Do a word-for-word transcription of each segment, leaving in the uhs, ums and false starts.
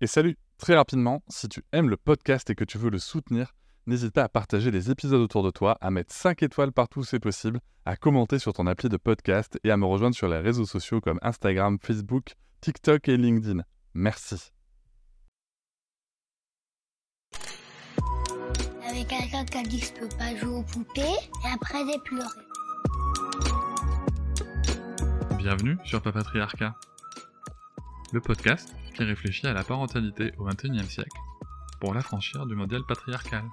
Et salut, très rapidement, si tu aimes le podcast et que tu veux le soutenir, n'hésite pas à partager les épisodes autour de toi, à mettre cinq étoiles partout où c'est possible, à commenter sur ton appli de podcast et à me rejoindre sur les réseaux sociaux comme Instagram, Facebook, TikTok et LinkedIn. Merci. Avec quelqu'un qui a dit que je peux pas jouer aux poupées et après j'ai pleuré. Bienvenue sur Papatriarcat, le podcast qui réfléchit à la parentalité au vingt et unième siècle pour l'affranchir du modèle patriarcal.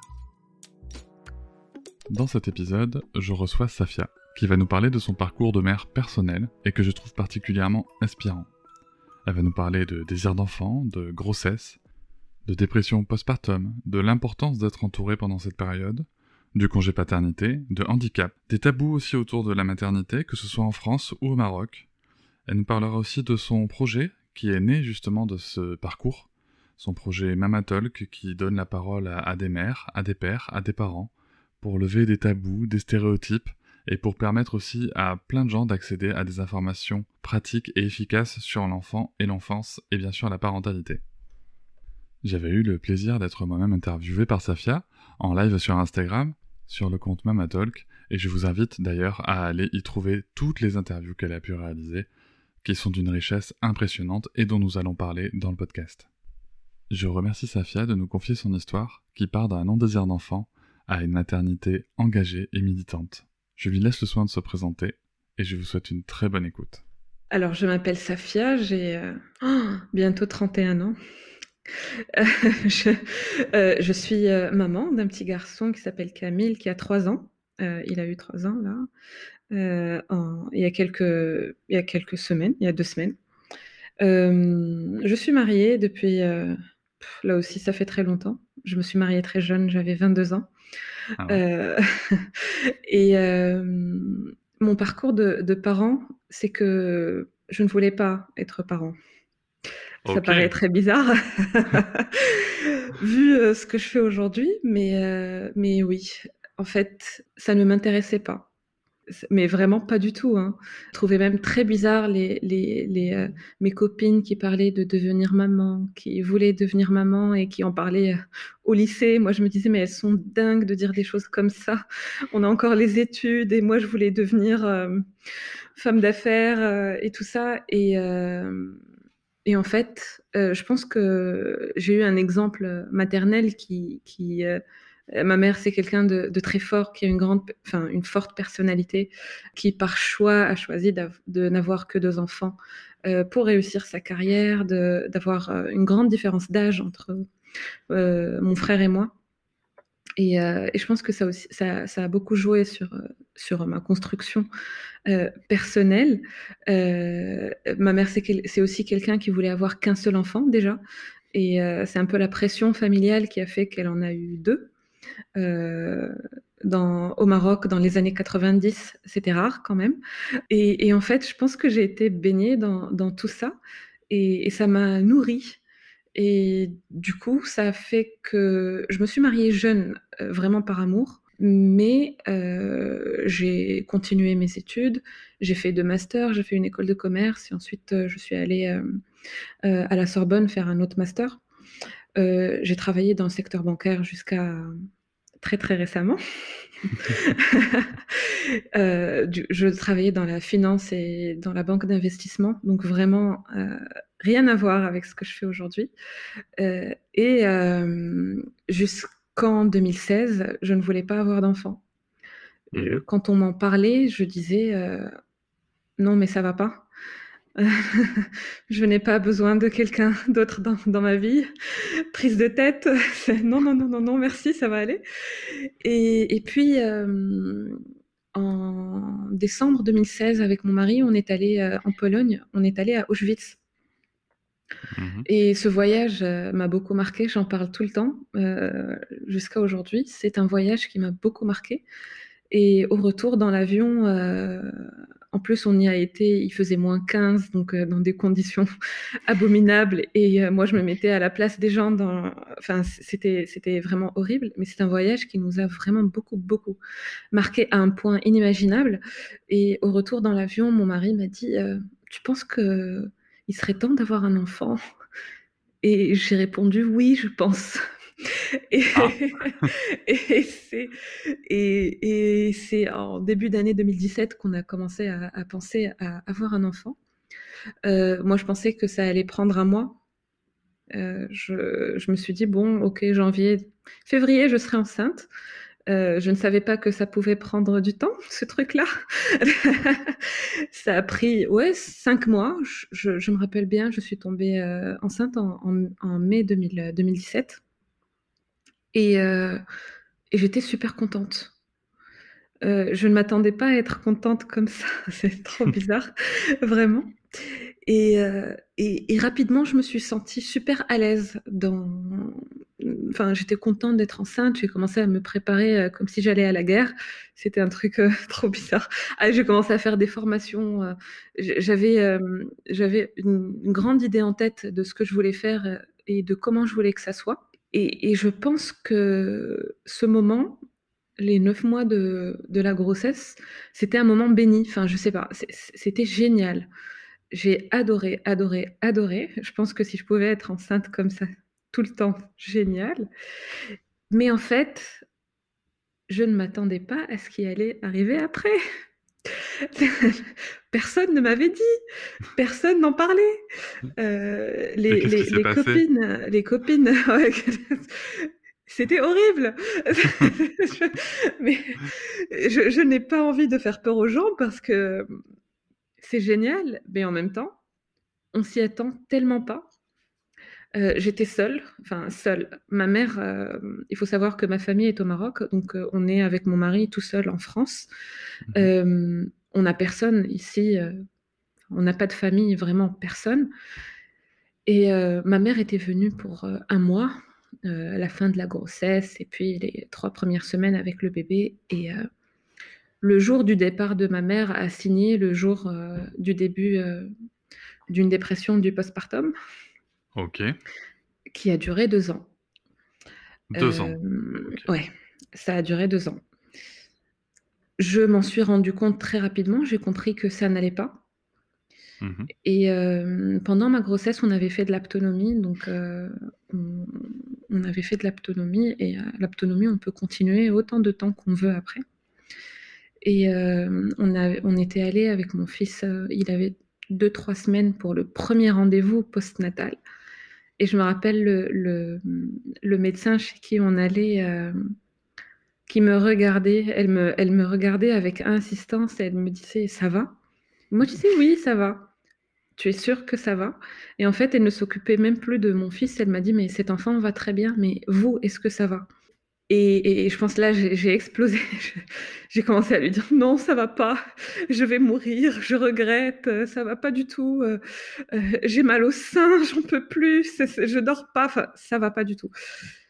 Dans cet épisode, je reçois Safia, qui va nous parler de son parcours de mère personnel et que je trouve particulièrement inspirant. Elle va nous parler de désir d'enfant, de grossesse, de dépression postpartum, de l'importance d'être entouré pendant cette période, du congé paternité, de handicap, des tabous aussi autour de la maternité, que ce soit en France ou au Maroc. Elle nous parlera aussi de son projet, qui est né justement de ce parcours, son projet Mama Talk, qui donne la parole à, à des mères, à des pères, à des parents, pour lever des tabous, des stéréotypes, et pour permettre aussi à plein de gens d'accéder à des informations pratiques et efficaces sur l'enfant et l'enfance, et bien sûr la parentalité. J'avais eu le plaisir d'être moi-même interviewé par Safia, en live sur Instagram, sur le compte Mama Talk, et je vous invite d'ailleurs à aller y trouver toutes les interviews qu'elle a pu réaliser, qui sont d'une richesse impressionnante et dont nous allons parler dans le podcast. Je remercie Safia de nous confier son histoire, qui part d'un non-désir d'enfant à une maternité engagée et militante. Je lui laisse le soin de se présenter, et je vous souhaite une très bonne écoute. Alors, je m'appelle Safia, j'ai euh, oh, bientôt trente et un ans. Euh, je, euh, je suis euh, maman d'un petit garçon qui s'appelle Camille, qui a trois ans. Euh, il a eu trois ans, là, euh, en, il, y a quelques, il y a quelques semaines, il y a deux semaines. Euh, je suis mariée depuis, euh, là aussi, ça fait très longtemps. Je me suis mariée très jeune, j'avais vingt-deux ans. Ah ouais. euh, et euh, mon parcours de, de parent, c'est que je ne voulais pas être parent. Ça Ok. paraît très bizarre, vu euh, ce que je fais aujourd'hui, mais, euh, mais oui, en fait, ça ne m'intéressait pas. Mais vraiment pas du tout. Hein. Je trouvais même très bizarre les, les, les, euh, mes copines qui parlaient de devenir maman, qui voulaient devenir maman et qui en parlaient euh, au lycée. Moi, je me disais, mais elles sont dingues de dire des choses comme ça. On a encore les études et moi, je voulais devenir euh, femme d'affaires euh, et tout ça. Et... Euh, Et en fait, euh, je pense que j'ai eu un exemple maternel qui... qui euh, ma mère, c'est quelqu'un de, de très fort, qui a une, grande, enfin, une forte personnalité, qui par choix a choisi de n'avoir que deux enfants euh, pour réussir sa carrière, de, d'avoir euh, une grande différence d'âge entre euh, mon frère et moi. Et, euh, et je pense que ça, aussi, ça, ça a beaucoup joué sur, sur ma construction euh, personnelle. Euh, ma mère, c'est, quel, c'est aussi quelqu'un qui voulait avoir qu'un seul enfant déjà. Et euh, c'est un peu la pression familiale qui a fait qu'elle en a eu deux. Euh, dans, au Maroc, dans les années quatre-vingt-dix, c'était rare quand même. Et, et en fait, je pense que j'ai été baignée dans, dans tout ça. Et, et ça m'a nourrie. Et du coup, ça a fait que je me suis mariée jeune, euh, vraiment par amour, mais euh, j'ai continué mes études, j'ai fait deux masters, j'ai fait une école de commerce, et ensuite euh, je suis allée euh, euh, à la Sorbonne faire un autre master. Euh, j'ai travaillé dans le secteur bancaire jusqu'à très très récemment. euh, du, je travaillais dans la finance et dans la banque d'investissement, donc vraiment euh, rien à voir avec ce que je fais aujourd'hui. Euh, et euh, jusqu'en deux mille seize, je ne voulais pas avoir d'enfant. Mmh. Quand on m'en parlait, je disais euh, non, mais ça va pas. Je n'ai pas besoin de quelqu'un d'autre dans, dans ma vie. Prise de tête, c'est non, non, non, non, non, merci, ça va aller. Et, et puis, euh, en décembre deux mille seize, avec mon mari, on est allé euh, en Pologne, on est allé à Auschwitz. Mmh. Et ce voyage euh, m'a beaucoup marqué, j'en parle tout le temps, euh, jusqu'à aujourd'hui. C'est un voyage qui m'a beaucoup marqué. Et au retour dans l'avion, euh, en plus on y a été, il faisait moins quinze, donc euh, dans des conditions abominables. Et euh, moi je me mettais à la place des gens, dans... enfin c'était, c'était vraiment horrible. Mais c'est un voyage qui nous a vraiment beaucoup, beaucoup marqué à un point inimaginable. Et au retour dans l'avion, mon mari m'a dit euh, « Tu penses qu'il serait temps d'avoir un enfant ?» Et j'ai répondu: «Oui, je pense». Et Ah! et c'est et et c'est en début d'année deux mille dix-sept qu'on a commencé à à penser à avoir un enfant. Heu, moi, je pensais que ça allait prendre un mois. Heu, je je me suis dit: «Bon, OK, janvier, février, je serai enceinte». Heu, je ne savais pas que ça pouvait prendre du temps, ce truc-là. Ça a pris, ouais, cinq mois. Je je je me rappelle bien, je suis tombée, heu, enceinte en en en mai deux mille, heu, deux mille dix-sept et heu et j'étais super contente. Heu, je ne m'attendais pas à être contente comme ça, c'est trop bizarre, vraiment. Et heu et et rapidement, je me suis sentie super à l'aise dans enfin, j'étais contente d'être enceinte. J'ai commencé à me préparer, heu, comme si j'allais à la guerre. C'était un truc, heu, trop bizarre. Ah, j'ai commencé à faire des formations, heu, j j'avais, hem, j'avais une une grande idée en tête de ce que je voulais faire, heu et de comment je voulais que ça soit et et je pense que ce moment, les neuf mois de de la grossesse, c'était un moment béni. Enfin, je sais pas, c'est c'était génial. J'ai adoré, adoré, adoré. Je pense que si je pouvais être enceinte comme ça tout le temps, génial. Mais en fait, je ne m'attendais pas à ce qui allait arriver après. Personne ne m'avait dit, personne n'en parlait. Heu, Et les qu'est-ce qui les s'est les passé? copines, les copines ouais, c'était horrible. Je mais je je n'ai pas envie de faire peur aux gens parce que, c'est génial, mais en même temps, on s'y attend tellement pas. Heu, j'étais seule, enfin seule. Ma mère, hem, il faut savoir que ma famille est au Maroc, donc heu, on est avec mon mari tout seul en France. Mmh mh. Hem, on n'a personne ici, heu, on n'a pas de famille, vraiment personne et heu, ma mère était venue pour, heu, un mois, heu, à la fin de la grossesse et puis les trois premières semaines avec le bébé et heu, le jour du départ de ma mère a signé le jour, heu, du début, heu, d'une dépression du postpartum OK. qui a duré deux ans. deux ans. Hem, OK. ouais, ça a duré deux ans. Je m'en suis rendu compte très rapidement, j'ai compris que ça n'allait pas Mmh mh. et hem, pendant ma grossesse, on avait fait de l'aptonomie donc heu, on on avait fait de l'aptonomie et heu, l'aptonomie, on peut continuer autant de temps qu'on veut après et hem, on a on était allés avec mon fils, heu, il avait deux trois semaines pour le premier rendez-vous postnatal et je me rappelle le le, mmh, le médecin chez qui on allait, hem, qui me regardait, elle me elle me regardait avec insistance et elle me disait: «Ça va?» Moi, je disais: «Oui, ça va». «Tu es sûre que ça va?» Et en fait, elle ne s'occupait même plus de mon fils. Elle m'a dit: «Mais cet enfant va très bien, mais vous, est-ce que ça va?» et et je pense là, j'ai j'ai explosé. Je j'ai commencé à lui dire: «Non, ça va pas, je vais mourir, je regrette, heu, ça va pas du tout, heu heu, j'ai mal au sein, j'en peux plus, c'est c'est je dors pas, enfin, ça va pas du tout».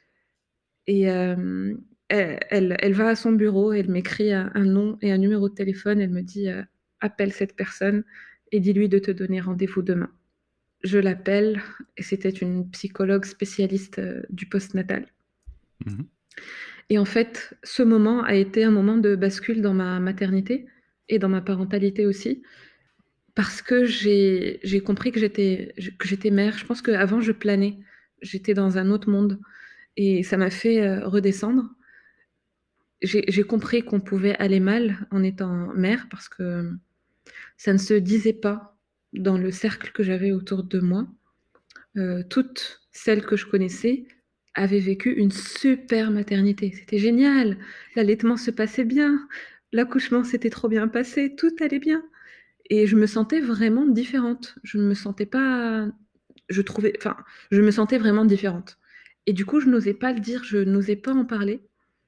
Et hem, elle elle elle va à son bureau, elle m'écrit un un nom et un numéro de téléphone. Elle me dit, heu: «Appelle cette personne et dis-lui de te donner rendez-vous demain». Je l'appelle et c'était une psychologue spécialiste, heu, du postnatal. Mmh mh. Et en fait, ce moment a été un moment de bascule dans ma maternité et dans ma parentalité aussi, parce que j'ai j'ai compris que j'étais j que j'étais mère. Je pense qu'avant je planais, j'étais dans un autre monde et ça m'a fait, heu, redescendre. J'ai j'ai compris qu'on pouvait aller mal en étant mère parce que ça ne se disait pas dans le cercle que j'avais autour de moi. Heu, toutes celles que je connaissais avaient vécu une super maternité. C'était génial, l'allaitement se passait bien, l'accouchement s'était trop bien passé, tout allait bien et je me sentais vraiment différente. Je ne me sentais pas je trouvais enfin, je me sentais vraiment différente et du coup, je n'osais pas le dire, je n'osais pas en parler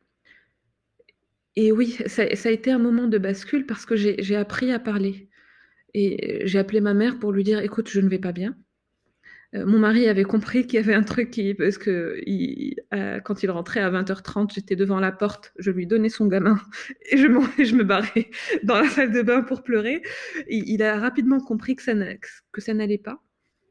et oui, ça ça a été un moment de bascule parce que j'ai j'ai appris à parler et j'ai appelé ma mère pour lui dire: «Écoute, je ne vais pas bien». Heu, mon mari avait compris qu'il y avait un truc qui parce qu'il heu, quand il rentrait à vingt heures trente, j'étais devant la porte, je lui donnais son gamin et je m'en et je me barrais dans la salle de bain pour pleurer. Il il a rapidement compris que ça n'a que ça n'allait pas.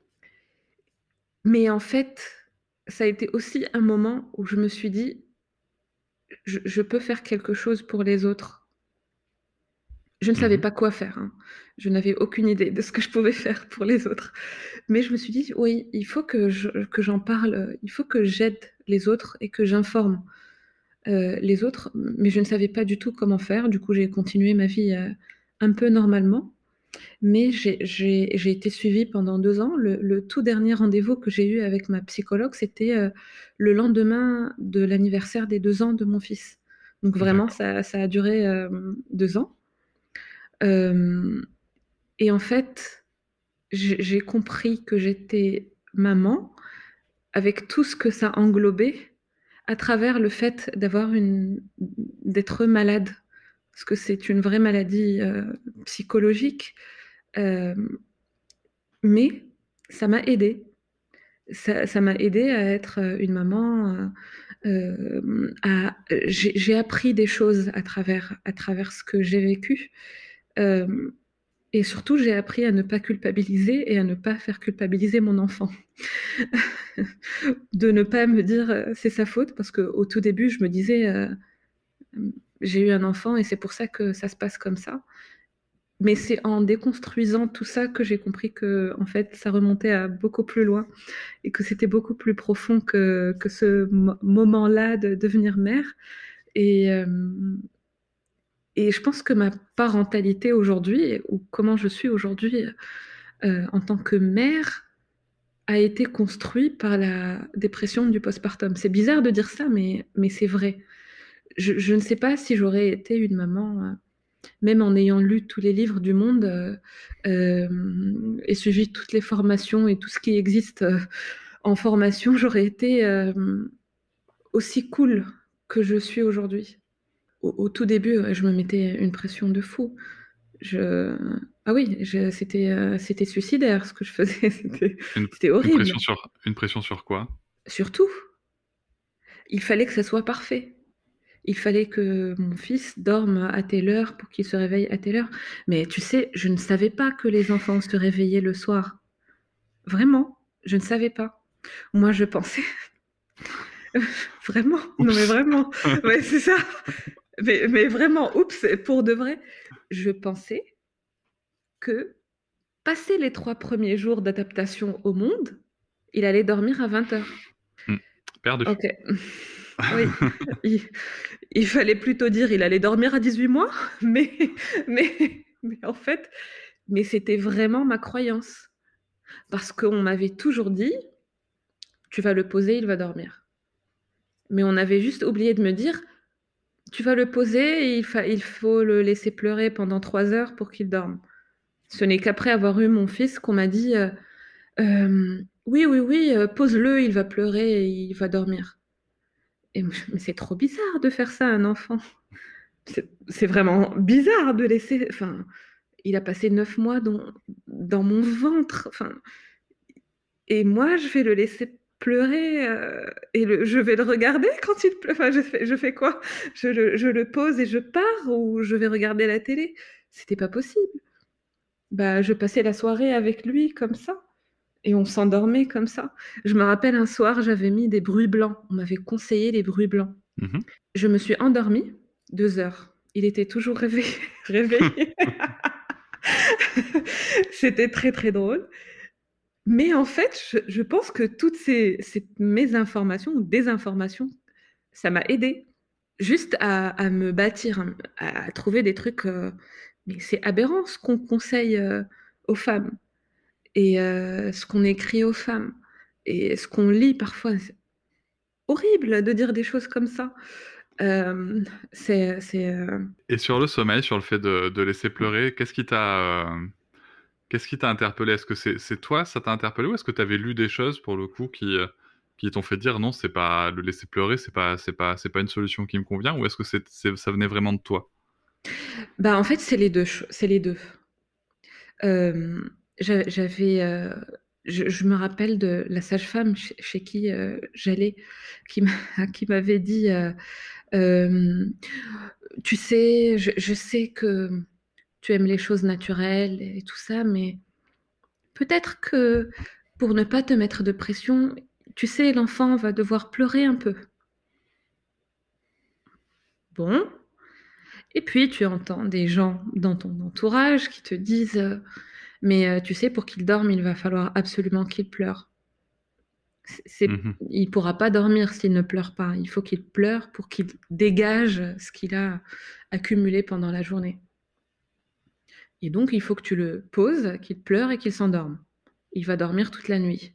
Mais en fait, ça a été aussi un moment où je me suis dit: «Je je peux faire quelque chose pour les autres». Je ne savais Mmh. pas quoi faire, hein. Je n'avais aucune idée de ce que je pouvais faire pour les autres. Mais je me suis dit: «Oui, il faut que je que j'en parle, heu, il faut que j'aide les autres et que j'informe, heu, les autres». Mais je ne savais pas du tout comment faire. Du coup, j'ai continué ma vie, heu, un peu normalement. Mais j'ai j'ai j'ai été suivie pendant deux ans. Le le tout dernier rendez-vous que j'ai eu avec ma psychologue, c'était, heu, le lendemain de l'anniversaire des deux ans de mon fils. Donc vraiment D'accord. ça ça a duré, hem, deux ans. Hem et en fait, j'ai j'ai compris que j'étais maman, avec tout ce que ça englobait, à travers le fait d'avoir une d'être malade. Parce que c'est une vraie maladie, heu, psychologique, hem, mais ça m'a aidée. Ça ça m'a aidée à être, heu, une maman, heu, hem, à j'ai j'ai appris des choses à travers à travers ce que j'ai vécu, hem et surtout j'ai appris à ne pas culpabiliser et à ne pas faire culpabiliser mon enfant. De ne pas me dire, heu: «C'est sa faute», parce qu'au tout début, je me disais, heu: «Mmh, j'ai eu un enfant et c'est pour ça que ça se passe comme ça». Mais c'est en déconstruisant tout ça que j'ai compris qu'en fait, ça remontait à beaucoup plus loin et que c'était beaucoup plus profond que que ce mo moment-là de devenir mère et hem et je pense que ma parentalité aujourd'hui ou comment je suis aujourd'hui, heu, en tant que mère, a été construit par la dépression du postpartum. C'est bizarre de dire ça, mais mais c'est vrai. Je je ne sais pas si j'aurais été une maman, heu, même en ayant lu tous les livres du monde, heu, hem et suivi toutes les formations et tout ce qui existe, heu, en formation, j'aurais été, hem, aussi cool que je suis aujourd'hui. Au au tout début, ouais, je me mettais une pression de fou. Je ah oui, je c'était, heu, c'était suicidaire ce que je faisais, c'était Une c'était une horrible. pression sur une pression sur quoi? Sur tout. Il fallait que ça soit parfait. Il fallait que mon fils dorme à telle heure pour qu'il se réveille à telle heure. Mais tu sais, je ne savais pas que les enfants se réveillaient le soir. Vraiment, je ne savais pas. Moi, je pensais vraiment, non mais Oups! vraiment, ouais, c'est ça. Mais mais vraiment, oups, pour de vrai, je pensais que, passé les trois premiers jours d'adaptation au monde, il allait dormir à vingt heures. Mmh. Perdu. OK. Oui, il il fallait plutôt dire: «Il allait dormir à dix-huit mois», mais mais mais en fait mais c'était vraiment ma croyance. Parce qu'on m'avait toujours dit: «Tu vas le poser, il va dormir». Mais on avait juste oublié de me dire: «Tu vas le poser et il fa il faut le laisser pleurer pendant trois heures pour qu'il dorme». Ce n'est qu'après avoir eu mon fils qu'on m'a dit, heu, hem: «Oui, oui, oui, heu, pose-le, il va pleurer et il va dormir». Et mais mais c'est trop bizarre de faire ça à un enfant. C'est c'est vraiment bizarre de laisser enfin, il a passé neuf mois dans dans mon ventre, enfin et moi je vais le laisser pleurer, heu et le je vais le regarder quand il pleure enfin je fais je fais quoi? Je le je le pose et je pars ou je vais regarder la télé? C'était pas possible. Bah, je passais la soirée avec lui comme ça et on s'endormait comme ça. Je me rappelle un soir, j'avais mis des bruits blancs. On m'avait conseillé les bruits blancs. Mmh mh. Je me suis endormie deux heures. Il était toujours réveillé réveillé. C'était très, très drôle. Mais en fait, je je pense que toutes ces ces mésinformations ou désinformations, ça m'a aidée. Juste à à me bâtir, un à à trouver des trucs, heu, mais c'est aberrant ce qu'on conseille, heu, aux femmes et heu, ce qu'on écrit aux femmes et ce qu'on lit parfois. C'est horrible de dire des choses comme ça. Hem, c'est c'est, heu Et sur le sommeil, sur le fait de de laisser pleurer, qu'est-ce qui t'a, hem, qu'est-ce qui t'a interpellé? Est-ce que c'est c'est toi, ça t'a interpellé ou est-ce que tu avais lu des choses pour le coup qui, heu, qui t'ont fait dire: «Non, c'est pas le laisser pleurer, c'est pas c'est pas c'est pas une solution qui me convient» ou est-ce que c'est c'est ça venait vraiment de toi? bah, en fait, c'est les deux ch c'est les deux. Hem, j'a j'avais, heu, je je me rappelle de la sage-femme chez chez qui, heu, j'allais, qui m'a qui m'avait dit, heu, hem: «Tu sais, je je sais que tu aimes les choses naturelles et tout ça, mais peut-être que pour ne pas te mettre de pression, tu sais, l'enfant va devoir pleurer un peu». Bon Et puis, tu entends des gens dans ton entourage qui te disent euh, mais euh, tu sais, pour qu'il dorme, il va falloir absolument qu'il pleure. C'est, c'est- Mhm. il pourra pas dormir s'il ne pleure pas. Il faut qu'il pleure pour qu'il dégage ce qu'il a accumulé pendant la journée. Et donc, il faut que tu le poses, qu'il pleure et qu'il s'endorme. Il va dormir toute la nuit.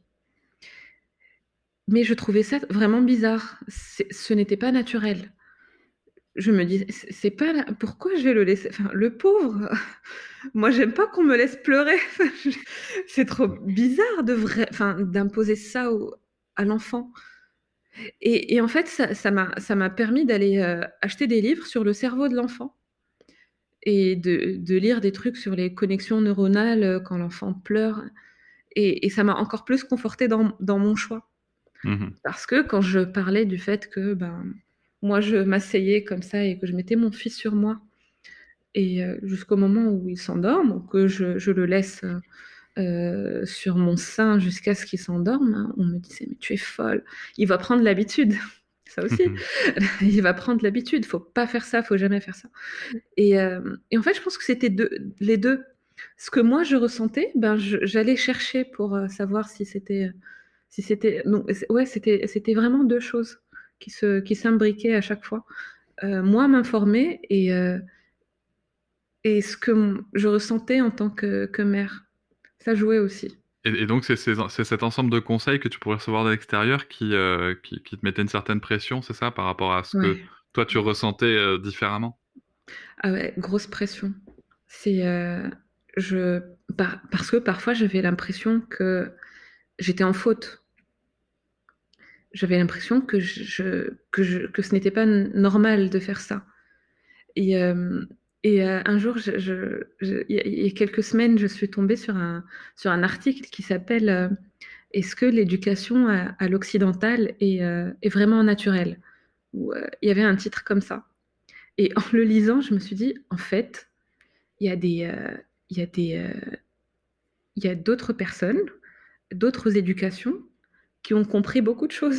Mais je trouvais ça vraiment bizarre. C'est- ce n'était pas naturel. Je me dis, c'est c'est pas là- pourquoi je vais le laisser. Enfin, le pauvre. Moi, j'aime pas qu'on me laisse pleurer. C'est trop bizarre de vrai, enfin, d'imposer ça au- à l'enfant. Et, et en fait, ça, ça m'a, ça m'a permis d'aller euh, acheter des livres sur le cerveau de l'enfant et de, de lire des trucs sur les connexions neuronales euh, quand l'enfant pleure. Et, et ça m'a encore plus confortée dans, dans mon choix. Mhm. Parce que quand je parlais du fait que ben, moi, je m'asseyais comme ça et que je mettais mon fils sur moi, et euh, jusqu'au moment où il s'endorme, ou que je, je le laisse euh, euh, sur mon sein jusqu'à ce qu'il s'endorme, hein, on me disait, mais tu es folle, il va prendre l'habitude. Ça aussi, Mhm. il va prendre l'habitude, faut pas faire ça, faut jamais faire ça. Et, euh, et en fait, je pense que c'était deux, les deux. Ce que moi je ressentais, ben je- j'allais chercher pour euh, savoir si c'était, si c'était, non, c'est- ouais, c'était, c'était vraiment deux choses qui se, qui s'imbriquaient à chaque fois. Euh, moi m'informer et, euh, et ce que m- je ressentais en tant que, que mère, ça jouait aussi. Et, et donc, c'est ces- c'est cet ensemble de conseils que tu pourrais recevoir de l'extérieur qui, euh, qui, qui te mettait une certaine pression, c'est ça, par rapport à ce que Ouais. toi, tu ressentais euh, différemment? Ah ouais, grosse pression. C'est, euh, je, par- parce que parfois j'avais l'impression que j'étais en faute. J'avais l'impression que je, que je, que ce n'était pas n- normal de faire ça. Et, euh, et euh, un jour, je, je- je- il y, a il y a quelques semaines, je suis tombée sur un, sur un article qui s'appelle euh, Est-ce que l'éducation à, à l'occidental est, euh, est vraiment naturelle? Où, euh, il y avait un titre comme ça. Et en le lisant, je me suis dit, en fait, il y a des, euh, il y a des, euh, il y a d'autres personnes, d'autres éducations qui ont compris beaucoup de choses.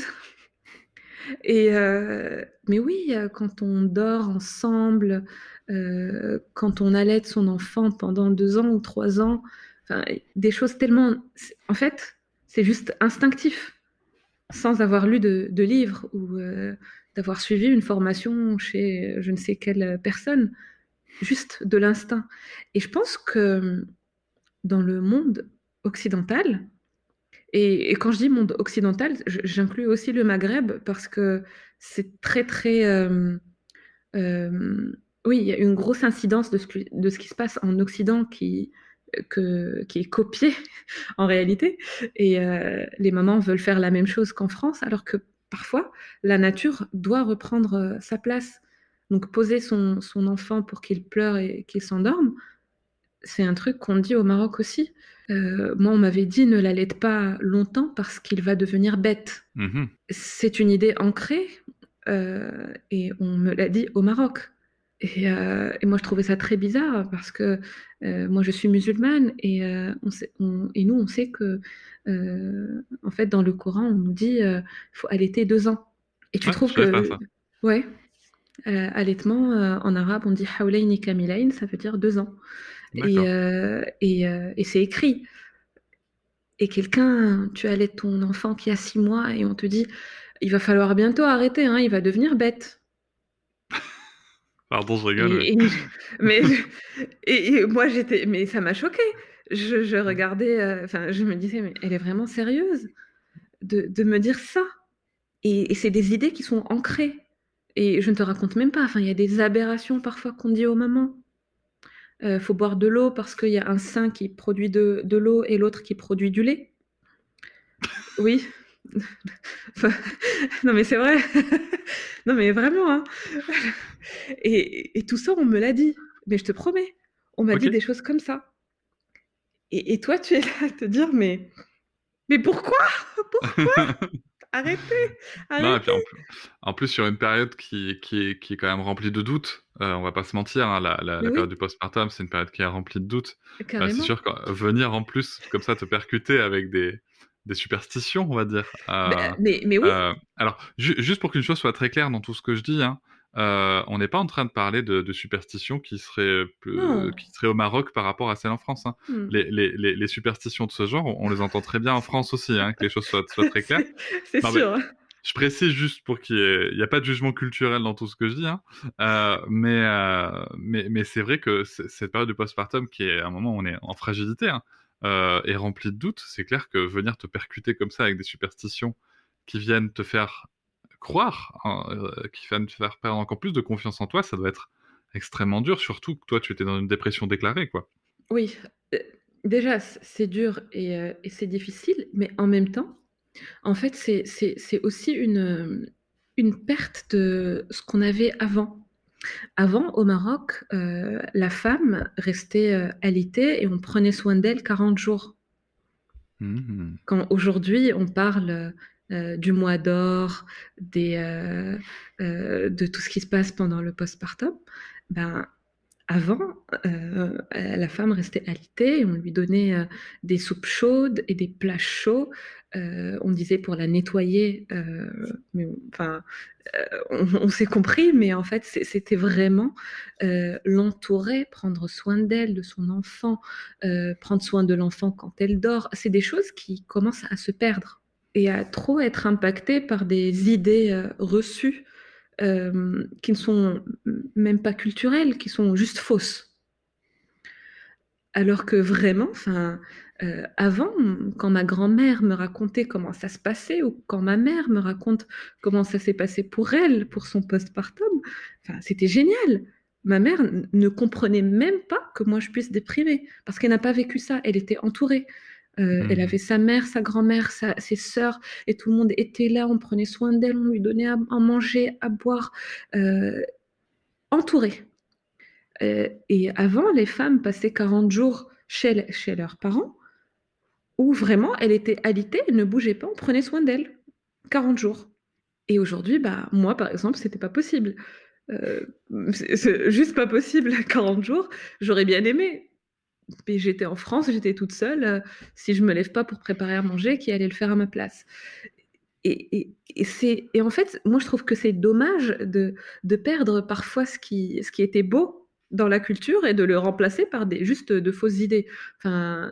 Et euh, mais oui, euh, quand on dort ensemble, euh, quand on allait son enfant pendant deux ans ou trois ans, enfin, des choses tellement... En fait, c'est juste instinctif, sans avoir lu de, de livres ou euh, d'avoir suivi une formation chez je ne sais quelle personne, juste de l'instinct. Et je pense que dans le monde occidental, et, et quand je dis monde occidental, je- j'inclus aussi le Maghreb parce que c'est très très... euh, euh, oui, il y a une grosse incidence de ce, qui- de ce qui se passe en Occident qui, que, qui est copié en réalité. Et euh, les mamans veulent faire la même chose qu'en France, alors que parfois, la nature doit reprendre euh, sa place. Donc poser son, son enfant pour qu'il pleure et qu'il s'endorme, c'est un truc qu'on dit au Maroc aussi. Euh, moi, on m'avait dit ne l'allaite pas longtemps parce qu'il va devenir bête. Mhm. C'est une idée ancrée euh, et on me l'a dit au Maroc. Et, euh, et moi, je trouvais ça très bizarre parce que euh, moi, je suis musulmane et, euh, on sait- on- et nous, on sait que, euh, en fait, dans le Coran, on nous dit il faut allaiter deux ans. Et tu Ouais, je trouves savais pas que, ça. ouais, euh, allaitement, euh, en arabe, on dit hawlayni kamilayn, ça veut dire deux ans. Et, D'accord. euh, et, euh, et c'est écrit. Et quelqu'un, tu allaites ton enfant qui a six mois et on te dit, il va falloir bientôt arrêter, hein, il va devenir bête. Pardon, je rigole, mais... Et, et- mais et, et moi j'étais, mais ça m'a choquée. Je, je regardais, euh, enfin, je me disais, mais elle est vraiment sérieuse de, de me dire ça. Et, et c'est des idées qui sont ancrées. Et je ne te raconte même pas. Enfin, il y a des aberrations parfois qu'on dit aux mamans. Euh, faut boire de l'eau parce qu'il y a un sein qui produit de, de l'eau et l'autre qui produit du lait. Oui. Enfin, non mais c'est vrai. Non mais vraiment, hein. Et, et tout ça, on me l'a dit. Mais je te promets, on m'a Ok. dit des choses comme ça. Et, et toi, tu es là à te dire, mais, mais pourquoi? Pourquoi? Arrêtez, Non, et puis arrêtez. en plus, en plus sur une période qui, qui est, qui est quand même remplie de doutes, euh, on va pas se mentir, hein, la, la, Mais la période oui, du postpartum, c'est une période qui est remplie de doutes. Euh, c'est carrément. sûr que venir en plus comme ça te percuter avec des, des superstitions, on va dire. Ben, Euh, mais, mais oui, euh, alors, ju- juste pour qu'une chose soit très claire dans tout ce que je dis, hein, euh, on n'est pas en train de parler de, de superstitions qui seraient, plus- Non. qui seraient au Maroc par rapport à celles en France, hein. Hmm. Les, les, les, les superstitions de ce genre, on, on les entend très bien en France aussi, hein, que les choses soient, soient très claires. C'est c'est Non, mais sûr. je précise juste pour qu'il y ait, il y a pas de jugement culturel dans tout ce que je dis, hein. Euh, mais, euh, mais, mais c'est vrai que c- cette période de postpartum, qui est un moment où on est en fragilité, hein, euh, est remplie de doutes. C'est clair que venir te percuter comme ça avec des superstitions qui viennent te faire croire, hein, euh, qui viennent te faire perdre encore plus de confiance en toi, ça doit être extrêmement dur, surtout que toi, tu étais dans une dépression déclarée, quoi. Oui, euh, déjà, c- c'est dur et, euh, et c'est difficile, mais en même temps, en fait, c'est c'est- c'est aussi une, euh, une perte de ce qu'on avait avant. Avant, au Maroc, euh, la femme restait euh, alitée et on prenait soin d'elle quarante jours. Mhm. Quand aujourd'hui, on parle euh, du mois d'or, des, euh, euh, de tout ce qui se passe pendant le postpartum, ben, avant, euh, la femme restait alitée et on lui donnait euh, des soupes chaudes et des plats chauds. Euh, on disait pour la nettoyer, euh, mais enfin, euh, on, on s'est compris, mais en fait, c'est- c'était vraiment euh, l'entourer, prendre soin d'elle, de son enfant, euh, prendre soin de l'enfant quand elle dort. C'est des choses qui commencent à se perdre et à trop être impactées par des idées euh, reçues euh, qui ne sont même pas culturelles, qui sont juste fausses. Alors que vraiment, enfin, euh, avant, quand ma grand-mère me racontait comment ça se passait, ou quand ma mère me raconte comment ça s'est passé pour elle, pour son postpartum, enfin, c'était génial. Ma mère n- ne comprenait même pas que moi je puisse déprimer, parce qu'elle n'a pas vécu ça, elle était entourée. Euh, elle avait Mhm. sa mère, sa grand-mère, sa- ses sœurs, et tout le monde était là, on prenait soin d'elle, on lui donnait à, à manger, à boire, euh, entourée. Euh, et avant, les femmes passaient quarante jours chez, chez leurs parents, où vraiment, elle était alitée, elle ne bougeait pas, on prenait soin d'elle. quarante jours. Et aujourd'hui, bah, moi, par exemple, c'était pas possible. Euh, c'est c'est juste pas possible, quarante jours. J'aurais bien aimé. Mais j'étais en France, j'étais toute seule. Euh, si je me lève pas pour préparer à manger, qui allait le faire à ma place? Et, et, et c'est, et en fait, moi, je trouve que c'est dommage de, de perdre parfois ce qui, ce qui était beau dans la culture et de le remplacer par des, juste de fausses idées. Enfin,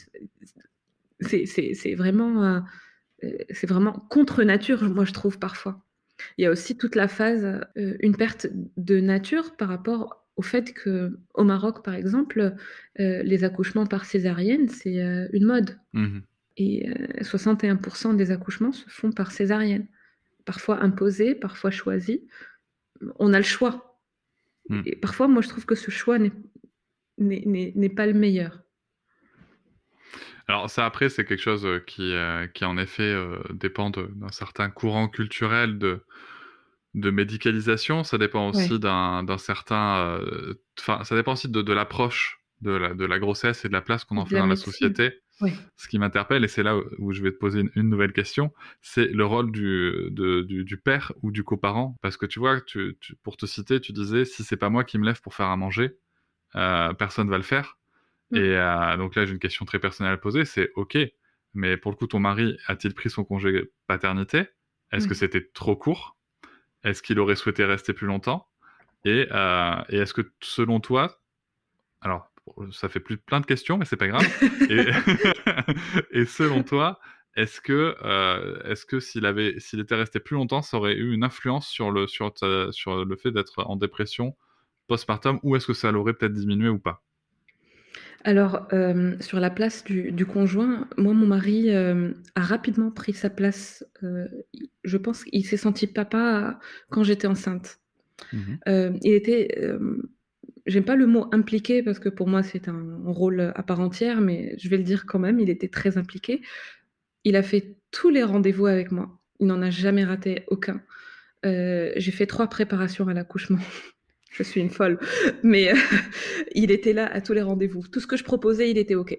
c'est, c'est, c'est vraiment, euh, c'est vraiment contre nature, moi, je trouve parfois. Il y a aussi toute la phase, euh, une perte de nature par rapport au fait que au Maroc, par exemple, euh, les accouchements par césarienne, c'est euh, une mode. Mhm. Et euh, soixante et un pour cent des accouchements se font par césarienne, parfois imposé, parfois choisi. On a le choix. Mhm. Et parfois, moi, je trouve que ce choix n'est, n'est, n'est, n'est pas le meilleur. Alors ça, après, c'est quelque chose euh, qui, euh, qui en effet euh, dépend de- d'un certain courant culturel de, de médicalisation. Ça dépend aussi Ouais. d'un, d'un certain... euh, Enfin, ça dépend aussi de, de l'approche de la, de la grossesse et de la place qu'on Et en de fait la dans la médecine. société. Ouais. Ce qui m'interpelle, et c'est là où, où je vais te poser une, une nouvelle question, c'est le rôle du, de- du, du père ou du coparent. Parce que tu vois, tu, tu- pour te citer, tu disais, si c'est pas moi qui me lève pour faire à manger, euh, personne va le faire. Et Mm. euh, donc là, j'ai une question très personnelle à poser, c'est OK, mais pour le coup, ton mari a-t-il pris son congé paternité? Est-ce que Ouais. c'était trop court? Est-ce qu'il aurait souhaité rester plus longtemps? Et, euh, et est-ce que selon toi, alors ça fait plus plein de questions, mais c'est pas grave. Et, et selon toi, est-ce que euh, est-ce que s'il avait s'il était resté plus longtemps, ça aurait eu une influence sur le sur ta- sur le fait d'être en dépression postpartum, ou est-ce que ça l'aurait peut-être diminué ou pas? Alors, euh, sur la place du, du conjoint, moi, mon mari euh, a rapidement pris sa place. Euh, il- je pense qu'il s'est senti papa quand j'étais enceinte. Mhm. Euh, il était, euh, j'aime pas le mot impliqué parce que pour moi c'est un rôle à part entière, mais je vais le dire quand même, il était très impliqué. Il a fait tous les rendez-vous avec moi. Il n'en a jamais raté aucun. Euh, j'ai fait trois préparations à l'accouchement. Je suis une folle. Mais euh, il était là à tous les rendez-vous. Tout ce que je proposais, il était OK.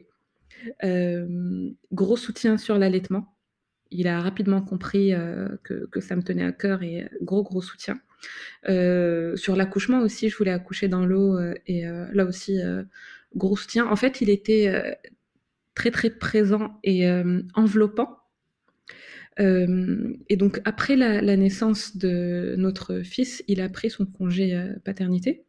Euh, gros soutien sur l'allaitement. Il a rapidement compris euh, que, que ça me tenait à cœur et gros, gros soutien. Euh, sur l'accouchement aussi, je voulais accoucher dans l'eau euh, et euh, là aussi, euh, gros soutien. En fait, il était euh, très, très présent et euh, enveloppant. Euh, et donc, après la, la naissance de notre fils, il a pris son congé euh, paternité.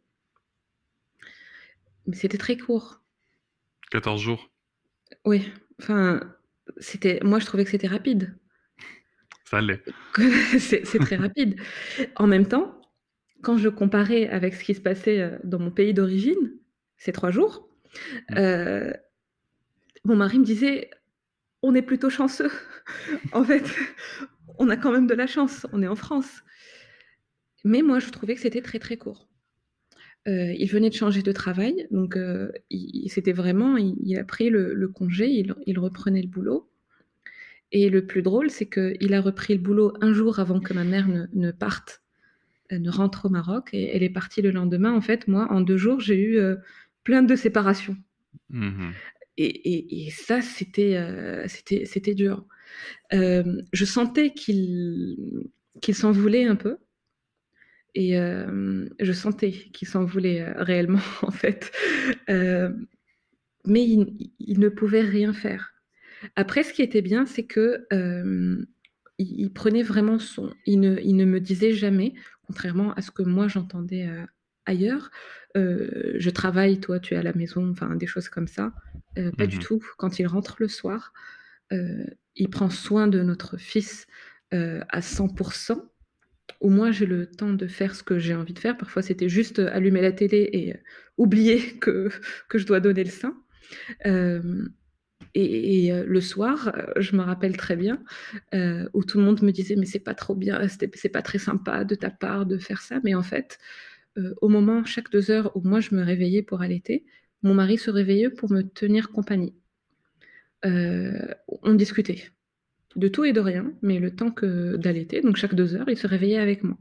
Mais c'était très court. quatorze jours. Oui, enfin, c'était, moi je trouvais que c'était rapide. Ça l'est. c'est, c'est très rapide. En même temps, quand je comparais avec ce qui se passait euh, dans mon pays d'origine, ces trois jours, euh, mon mari me disait, on est plutôt chanceux. En fait, on a quand même de la chance, on est en France. Mais moi, je trouvais que c'était très très court. Euh, il venait de changer de travail, donc euh, il, c'était vraiment, il, il a pris le, le congé, il, il reprenait le boulot. Et le plus drôle, c'est qu'il a repris le boulot un jour avant que ma mère ne, ne parte, euh, ne rentre au Maroc, et elle est partie le lendemain. En fait, moi, en deux jours, j'ai eu euh, plein de séparations. Mmh. Et, et, et ça, c'était, euh, c'était, c'était dur. Euh, je sentais qu'il, qu'il s'en voulait un peu. Et euh, je sentais qu'il s'en voulait euh, réellement, en fait. Euh, mais il, il ne pouvait rien faire. Après, ce qui était bien, c'est que euh, il, il prenait vraiment son. Il ne, il ne me disait jamais, contrairement à ce que moi j'entendais euh, ailleurs, euh, je travaille, toi tu es à la maison, enfin des choses comme ça. Euh, pas du Mmh. tout. Quand il rentre le soir, euh, il prend soin de notre fils euh, à cent pour cent. Au moins, j'ai le temps de faire ce que j'ai envie de faire. Parfois, c'était juste allumer la télé et euh, oublier que, que je dois donner le sein. Euh, et, et euh, le soir, euh, je me rappelle très bien, euh, où tout le monde me disait mais c'est pas trop bien, c'était- c'est pas très sympa de ta part de faire ça. Mais en fait, euh, au moment, chaque deux heures où moi je me réveillais pour allaiter, mon mari se réveillait pour me tenir compagnie. Euh, on discutait de tout et de rien, mais le temps que d'allaiter, donc chaque deux heures, il se réveillait avec moi.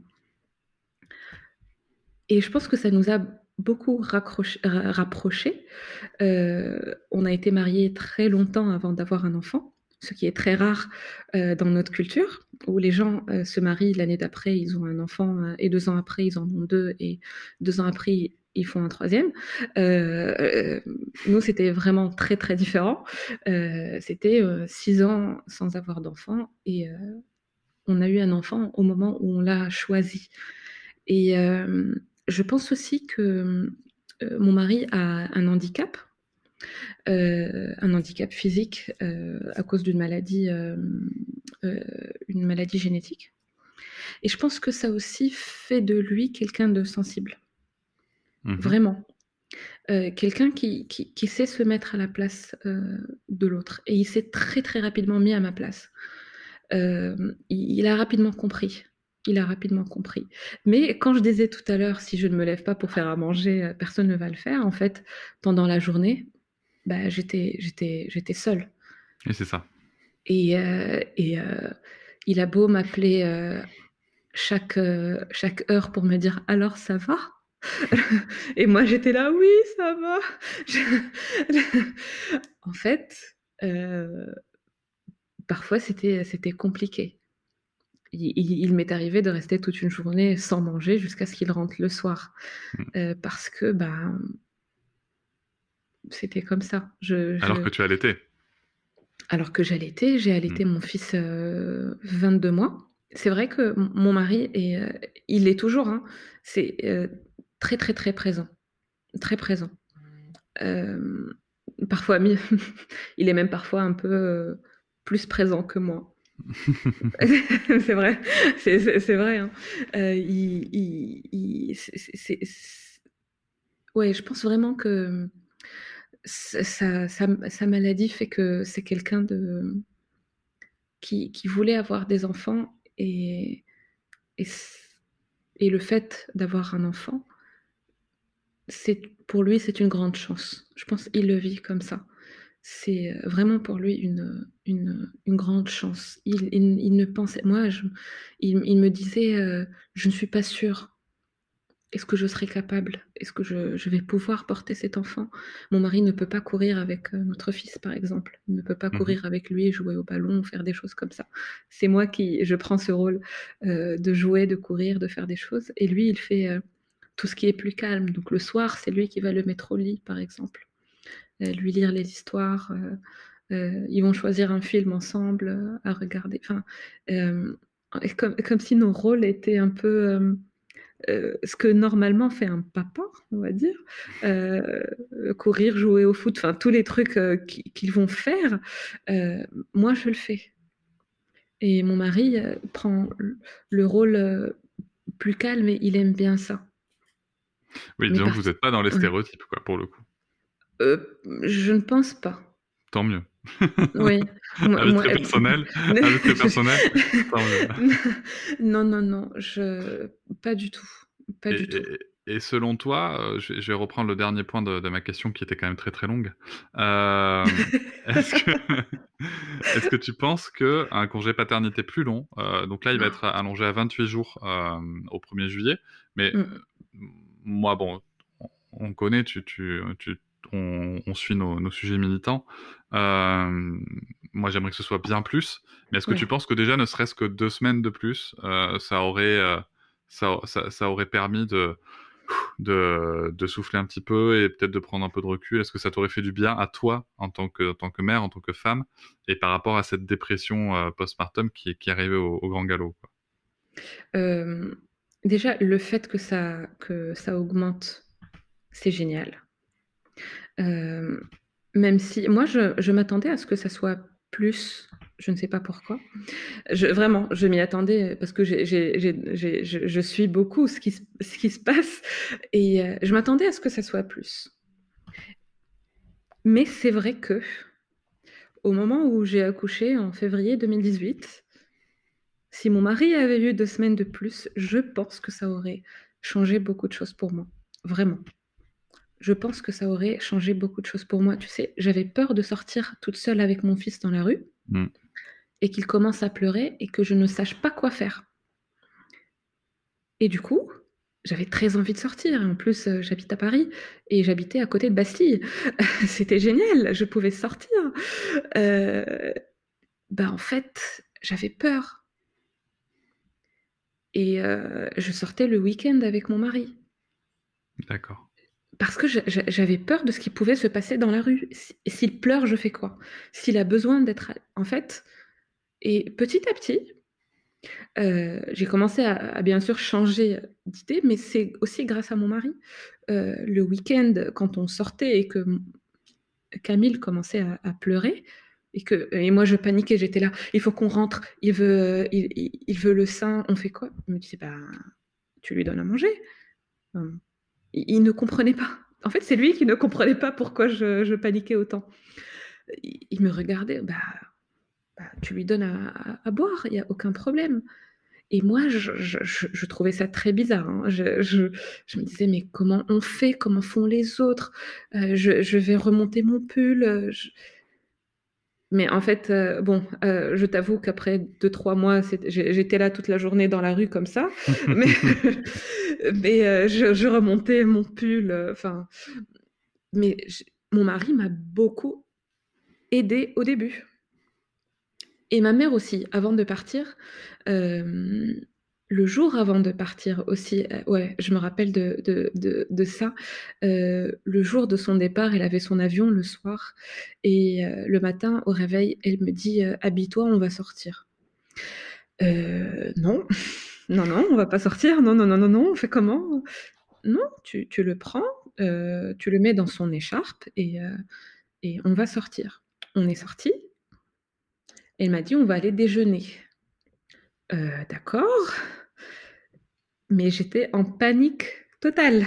Et je pense que ça nous a beaucoup raccroché- ra- rapprochés. Euh, on a été mariés très longtemps avant d'avoir un enfant, ce qui est très rare euh, dans notre culture, où les gens euh, se marient l'année d'après, ils ont un enfant, euh, et deux ans après, ils en ont deux, et deux ans après, ils font un troisième. Euh, euh, nous, c'était vraiment très, très différent. Euh, c'était euh, six ans sans avoir d'enfant, et euh, on a eu un enfant au moment où on l'a choisi. Et euh, je pense aussi que euh, mon mari a un handicap, euh, un handicap physique euh, à cause d'une maladie, euh, euh, une maladie génétique. Et je pense que ça aussi fait de lui quelqu'un de sensible, Mmh. vraiment. Euh, quelqu'un qui, qui, qui sait se mettre à la place euh, de l'autre. Et il s'est très très rapidement mis à ma place. Euh, il, il a rapidement compris. Il a rapidement compris. Mais quand je disais tout à l'heure, si je ne me lève pas pour faire à manger, euh, personne ne va le faire. En fait, pendant la journée, bah, j'étais, j'étais, j'étais seule. Et c'est ça. Et, euh, et euh, il a beau m'appeler euh, chaque, euh, chaque heure pour me dire alors ça va. Et moi j'étais là, oui, ça va. Je- En fait, euh, parfois c'était, c'était compliqué. Il, il- il m'est arrivé de rester toute une journée sans manger jusqu'à ce qu'il rentre le soir. Mmh. Euh, parce que bah, c'était comme ça. Je, Alors je- que tu allaitais. Alors que j'allaitais, j'ai Mmh. allaité mon fils euh, vingt-deux mois. C'est vrai que m- mon mari, est, euh, il est toujours, hein, c'est euh, très très très présent. Très présent. Euh, Parfois, mi- il est même parfois un peu euh, plus présent que moi. C'est vrai, c'est c'est- c'est vrai, hein. Euh, il, il- il- c'est- c'est- c'est- c'est- ouais, je pense vraiment que sa, sa- sa- sa maladie fait que c'est quelqu'un de qui, qui voulait avoir des enfants et, et, et le fait d'avoir un enfant, c'est pour lui c'est une grande chance. Je pense qu'il le vit comme ça. C'est vraiment pour lui une, une, une grande chance. Il, il, il ne pensait, moi, je, il, il me disait, euh, je ne suis pas sûre. Est-ce que je serai capable? Est-ce que je, je vais pouvoir porter cet enfant? Mon mari ne peut pas courir avec euh, notre fils, par exemple. Il ne peut pas Mmh. courir avec lui, jouer au ballon, faire des choses comme ça. C'est moi qui, je prends ce rôle euh, de jouer, de courir, de faire des choses. Et lui, il fait euh, tout ce qui est plus calme. Donc le soir, c'est lui qui va le mettre au lit, par exemple. Euh, lui lire les histoires, euh, Heu, ils vont choisir un film ensemble, heu, à regarder. Enfin, hem, et comme comme si nos rôles étaient un peu, hem, heu, ce que normalement fait un papa, on va dire. Heu, courir, jouer au foot, enfin tous les trucs, heu, qui qu'ils vont faire, heu, moi je le fais. Et mon mari, heu, prend le le rôle, heu, plus calme et il aime bien ça. Oui, Mais disons que par vous êtes pas dans les ouais. stéréotypes, quoi, pour le coup. Heu, je ne pense pas. Tant mieux. Oui, moi Avis moi, très heu, personnel avis très personnel, tant mieux. non, non, non, je pas du tout, pas Et du tout. et et selon toi, heu, je vais je vais reprendre le dernier point de de ma question qui était quand même très, très longue. Hem, est-ce que est-ce que tu penses qu'un congé paternité plus long, heu, donc là, il va être allongé à vingt-huit jours, hem, au premier juillet, mais Mmh. m moi, bon, on on connaît, tu tu tu on on suit nos nos sujets militants. Hem, moi, j'aimerais que ce soit bien plus, mais est-ce que tu Ouais. penses que déjà, ne serait-ce que deux semaines de plus, heu, ça aurait, heu, ça ça ça aurait permis de de de souffler un petit peu et peut-être de prendre un peu de recul? Est-ce que ça t'aurait fait du bien à toi, en tant que en tant que mère, en tant que femme et par rapport à cette dépression, heu, post-partum qui qui arrivait au au grand galop, quoi? Hem, déjà le fait que ça que ça augmente, c'est génial. Hem, même si moi je je m'attendais à ce que ça soit plus, je ne sais pas pourquoi. Je vraiment, je m'y attendais parce que j'ai j'ai j'ai j'ai je je suis beaucoup ce qui se ce qui se passe et heu, je m'attendais à ce que ça soit plus. Mais c'est vrai que, au moment où j'ai accouché en février deux mille dix-huit, si mon mari avait eu deux semaines de plus, je pense que ça aurait changé beaucoup de choses pour moi, vraiment. Je pense que ça aurait changé beaucoup de choses pour moi. Tu sais, j'avais peur de sortir toute seule avec mon fils dans la rue Mmh. et qu'il commence à pleurer et que je ne sache pas quoi faire. Et du coup, j'avais très envie de sortir et en plus, heu, j'habite à Paris et j'habitais à côté de Bastille. C'était génial, je pouvais sortir. Heu, bah, en fait, j'avais peur et heu, je sortais le week-end avec mon mari D'accord. parce que je je j'avais peur de ce qui pouvait se passer dans la rue. Si s'il pleure, je fais quoi? S'il a besoin d'être a en fait et petit à petit, heu, j'ai commencé à à bien sûr changer d'idée, mais c'est aussi grâce à mon mari. Heu, le week-end, quand on sortait et que m Camille commençait à à pleurer et que et moi je paniquais, j'étais là: «Il faut qu'on rentre, il veut, heu, il il il veut le sein, on fait quoi?» Il me disait: «Ben, tu lui donnes à manger». Enfin, il il ne comprenait pas. En fait, c'est lui qui ne comprenait pas pourquoi je je paniquais autant. Il il me regardait: «Bah bah, tu lui donnes à à à boire, il y a aucun problème». Et moi, je je je je trouvais ça très bizarre, hein. Je je je me disais: «Mais comment on fait? Comment font les autres? Heu, je je vais remonter mon pull, heu, je» mais en fait, heu, bon, heu, je t'avoue qu'après deux trois mois, c'ét j'ai j'étais là toute la journée dans la rue comme ça, mais mais heu, je je remontais mon pull, heu, enfin, mais j mon mari m'a beaucoup aidée au début et ma mère aussi, avant de partir, hem, le jour avant de partir aussi, heu, ouais, je me rappelle de de de de ça. Heu, le jour de son départ, elle avait son avion le soir et heu, le matin au réveil, elle me dit, heu: «Habille-toi, on va sortir». Heu, non, non, non, on va pas sortir. Non, non, non, non, non, on fait comment? Non, tu tu le prends, heu, tu le mets dans son écharpe et heu et on va sortir. On est sortis. Elle m'a dit: «On va aller déjeuner». Heu, d'accord, mais j'étais en panique totale.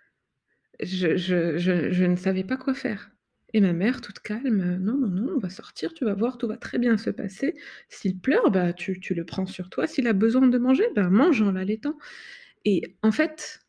Je je je je ne savais pas quoi faire et ma mère toute calme, heu: «Non, non, non, on va sortir, tu vas voir, tout va très bien se passer. S'il pleure, bah, tu tu le prends sur toi. S'il a besoin de manger, ben, mange en l'allaitant» et en fait,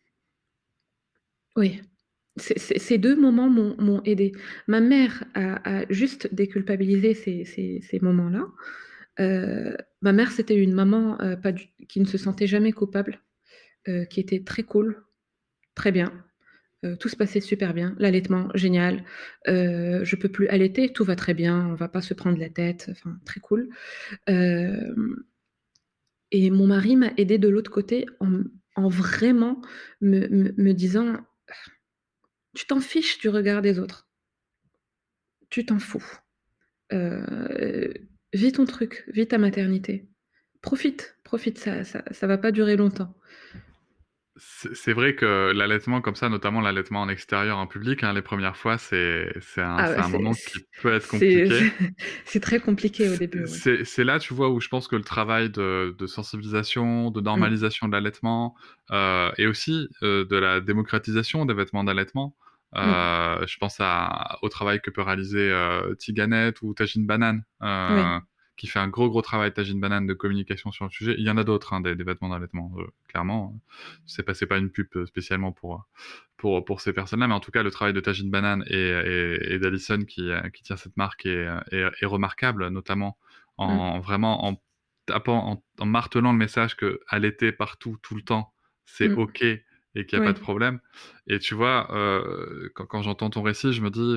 oui, ces ces ces deux moments m'ont m'ont aidée. Ma mère a a juste déculpabilisé ces ces ces moments-là. Heu, ma mère, c'était une maman, heu, pas du qui ne se sentait jamais coupable, heu, qui était très cool, très bien. Heu, tout se passait super bien. L'allaitement, génial. Heu, je peux plus allaiter, tout va très bien, on va pas se prendre la tête, enfin très cool. Hem et mon mari m'a aidée de l'autre côté en m en vraiment me me me disant: «Tu t'en fiches du regard des autres. Tu t'en fous. Heu, vis ton truc, vis ta maternité. Profite, profite, ça ça ça va pas durer longtemps. C'est c'est vrai que l'allaitement comme ça, notamment l'allaitement en extérieur, en public, hein, les premières fois, c'est c'est un Ah c'est ouais, un c'est moment qui c peut être c'est compliqué. c'est c'est très compliqué au C'est début, ouais. c'est c'est là, tu vois, où je pense que le travail de de sensibilisation, de Mmh. normalisation de l'allaitement, heu et aussi, heu, de la démocratisation des vêtements d'allaitement, Mmh. heu, je pense à au travail que peut réaliser, heu, Tiganet ou Tajine Banane, Oui. heu, qui fait un gros, gros travail, Tajine Banane, de communication sur le sujet. Il y en a d'autres, hein, des des vêtements d'allaitement, heu, clairement. C'est pas c'est pas une pub, heu, spécialement pour, pour pour ces personnes-là, mais en tout cas, le travail de Tajine Banane et et et d'Alison qui, heu, qui tient cette marque est, heu, est est remarquable, notamment Mmh. en vraiment en tapant, en en martelant le message qu'allaiter partout, tout le temps, c'est Mmh. OK et qu'il y a pas de Oui. problème. Et tu vois, heu, quand quand j'entends ton récit, je me dis: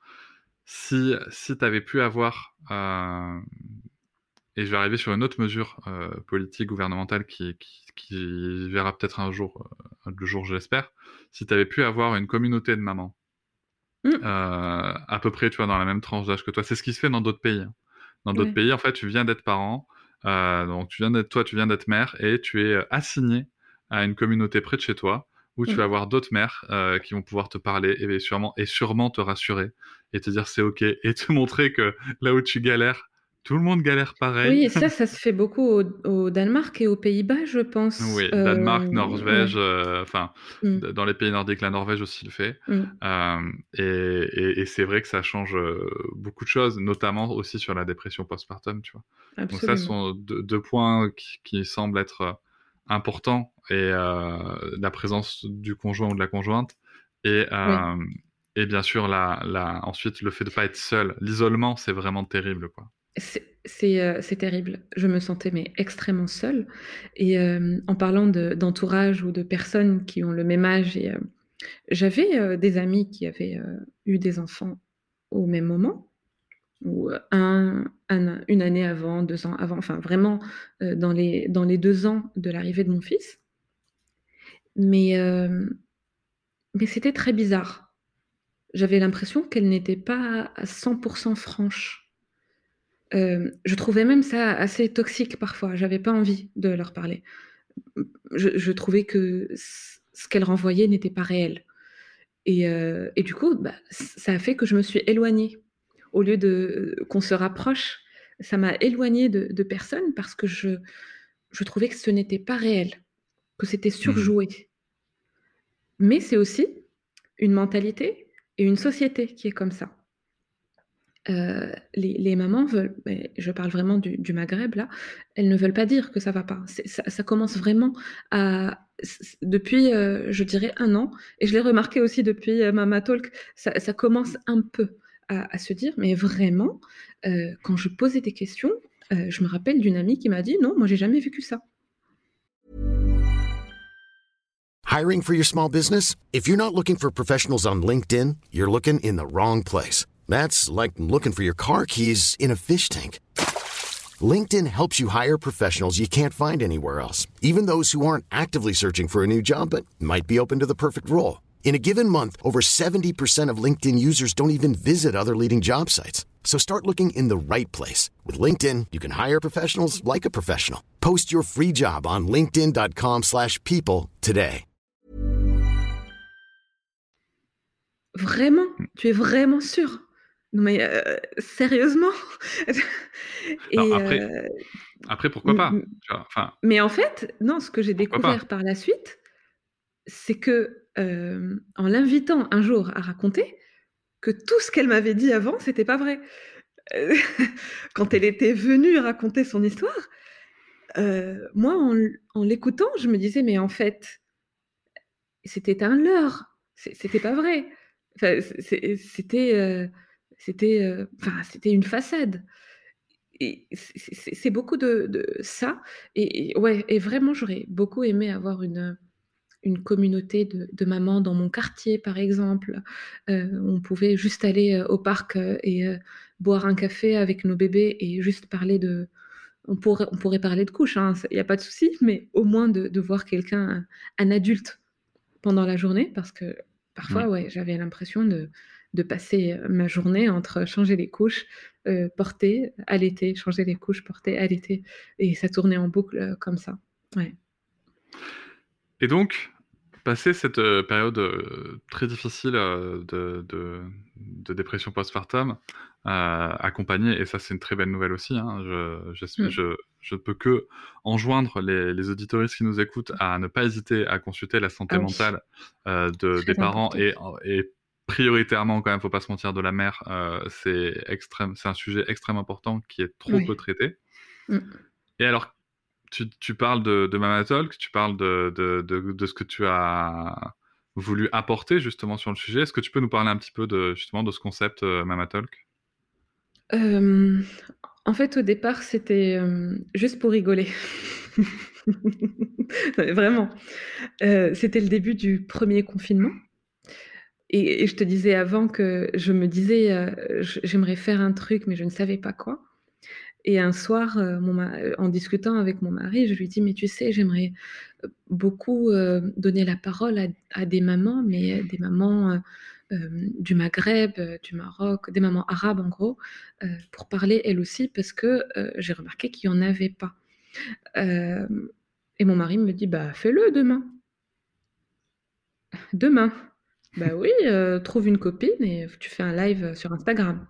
si si tu avais pu avoir, hem et je vais arriver sur une autre mesure, heu, politique, gouvernementale qui qui qui verra peut-être un jour, heu, le jour, je l'espère. Si tu avais pu avoir une communauté de mamans, heu, Mmh. à peu près, tu vois, dans la même tranche d'âge que toi. C'est ce qui se fait dans d'autres pays, hein. Dans d'autres Ouais. pays, en fait, tu viens d'être parent, heu, donc tu viens d'être toi, tu viens d'être mère et tu es, heu, assigné à une communauté près de chez toi, où tu vas Mmh. avoir d'autres mères, heu, qui vont pouvoir te parler et sûrement et sûrement te rassurer et te dire: «C'est OK» et te montrer que là où tu galères, tout le monde galère pareil. Oui, ça, ça se fait beaucoup au au Danemark et aux Pays-Bas, je pense. Oui, Danemark, Heu, Norvège, ouais. heu, enfin, Mmh. d dans les pays nordiques, la Norvège aussi le fait. Mmh. Hem et et et c'est vrai que ça change, heu, beaucoup de choses, notamment aussi sur la dépression postpartum, tu vois? Donc ça, ce Absolument. sont deux deux points qui qui semblent être, heu, importants et heu, la présence du conjoint ou de la conjointe et Oui. hem et bien sûr la la ensuite le fait de pas être seul. L'isolement, c'est vraiment terrible, quoi. C'est c'est, heu, c'est terrible. Je me sentais mais extrêmement seule et hem, en parlant de d'entourage ou de personnes qui ont le même âge et hem, j'avais, heu, des amis qui avaient, heu, eu des enfants au même moment ou heu, un un une année avant, deux ans avant, enfin vraiment, heu, dans les dans les deux ans de l'arrivée de mon fils. Mais hem, mais c'était très bizarre. J'avais l'impression qu'elles n'étaient pas à cent pour cent franches. Hem, je trouvais même ça assez toxique parfois, j'avais pas envie de leur parler. Mmh, je je trouvais que ce ce qu'elles renvoyaient n'était pas réel et heu et du coup, bah, ç ça a fait que je me suis éloignée. Au lieu de qu'on se rapproche, ça m'a éloignée de de personnes parce que je je trouvais que ce n'était pas réel, que c'était Mmh mh. surjoué. Mais c'est aussi une mentalité et une société qui est comme ça. Heu, les les mamans veulent, mais je parle vraiment du du Maghreb là, elles ne veulent pas dire que ça va pas. C'est ça ça commence vraiment à c c depuis, heu, je dirais un an et je l'ai remarqué aussi depuis, heu, Mama Talk, ça ça commence un peu à à se dire, mais vraiment, heu, quand je posais des questions, heu, je me rappelle d'une amie qui m'a dit: «Non, moi j'ai jamais vécu ça». Hiring for your small business? If you're not looking for professionals on LinkedIn, you're looking in the wrong place. That's like looking for your car keys in a fish tank. LinkedIn helps you hire professionals you can't find anywhere else, even those who aren't actively searching for a new job but might be open to the perfect role. In a given month, over seventy percent of LinkedIn users don't even visit other leading job sites. So start looking in the right place. With LinkedIn, you can hire professionals like a professional. Post your free job on linkedin dot com slash people today. Vraiment? Mmh. Tu es vraiment sûre? Non mais, heu, sérieusement? Alors Et après heu, après pourquoi mmh pas? mh, Tu vois? Enfin, mais en fait, non, ce que j'ai pourquoi pas? découvert par la suite, c'est que, hem, en l'invitant un jour à raconter, que tout ce qu'elle m'avait dit avant, c'était pas vrai. Heu, quand elle était venue raconter son histoire, heu, moi en l en l'écoutant, je me disais: «Mais en fait, c'était un leurre, c'est c'était pas vrai». Enfin, c'est c'est c'était, heu, c'était, heu, enfin, c'était une façade et c'est c'est c'est c'est beaucoup de de ça et et ouais et vraiment j'aurais beaucoup aimé avoir une, une communauté de de mamans dans mon quartier, par exemple. Heu, on pouvait juste aller, heu, au parc, heu et heu, boire un café avec nos bébés et juste parler de on pourrait on pourrait parler de couches, hein, il y a pas de souci, mais au moins de de voir quelqu'un, un un adulte pendant la journée parce que parfois, Oui. ouais, j'avais l'impression de de passer ma journée entre changer les couches, euh, porter, allaiter, changer les couches, porter, allaiter. Et ça tournait en boucle euh, comme ça. Ouais. Et donc, passé cette euh, période euh, très difficile euh, de, de, de dépression postpartum, euh, accompagnée, et ça c'est une très belle nouvelle aussi, hein, je, j'espère- Mm. je, je ne peux que enjoindre les, les auditoristes qui nous écoutent à ne pas hésiter à consulter la santé Ah oui, mentale euh, de, très des parents important. et, et prioritairement, quand même, faut pas se mentir, de la mère. Euh, c'est extrême, c'est un sujet extrêmement important qui est trop Oui. peu traité. Mm. Et alors, tu, tu parles de, de Mama Talk, tu parles de, de, de, de ce que tu as voulu apporter justement sur le sujet. Est-ce que tu peux nous parler un petit peu de, justement de ce concept euh, Mama Talk? Euh, en fait, au départ, c'était euh, juste pour rigoler. Non, mais vraiment. Euh, c'était le début du premier confinement. Et, et je te disais avant que je me disais, euh, j- j'aimerais faire un truc, mais je ne savais pas quoi. Et un soir, euh, mon ma- euh, en discutant avec mon mari, je lui dis, mais tu sais, j'aimerais euh, beaucoup euh, donner la parole à, à des mamans, mais euh, des mamans euh, euh, du Maghreb, euh, du Maroc, des mamans arabes en gros, euh, pour parler elles aussi, parce que euh, j'ai remarqué qu'il n'y en avait pas. Euh, et mon mari me dit, bah fais-le demain. Demain. Bah oui, euh, trouve une copine et tu fais un live sur Instagram.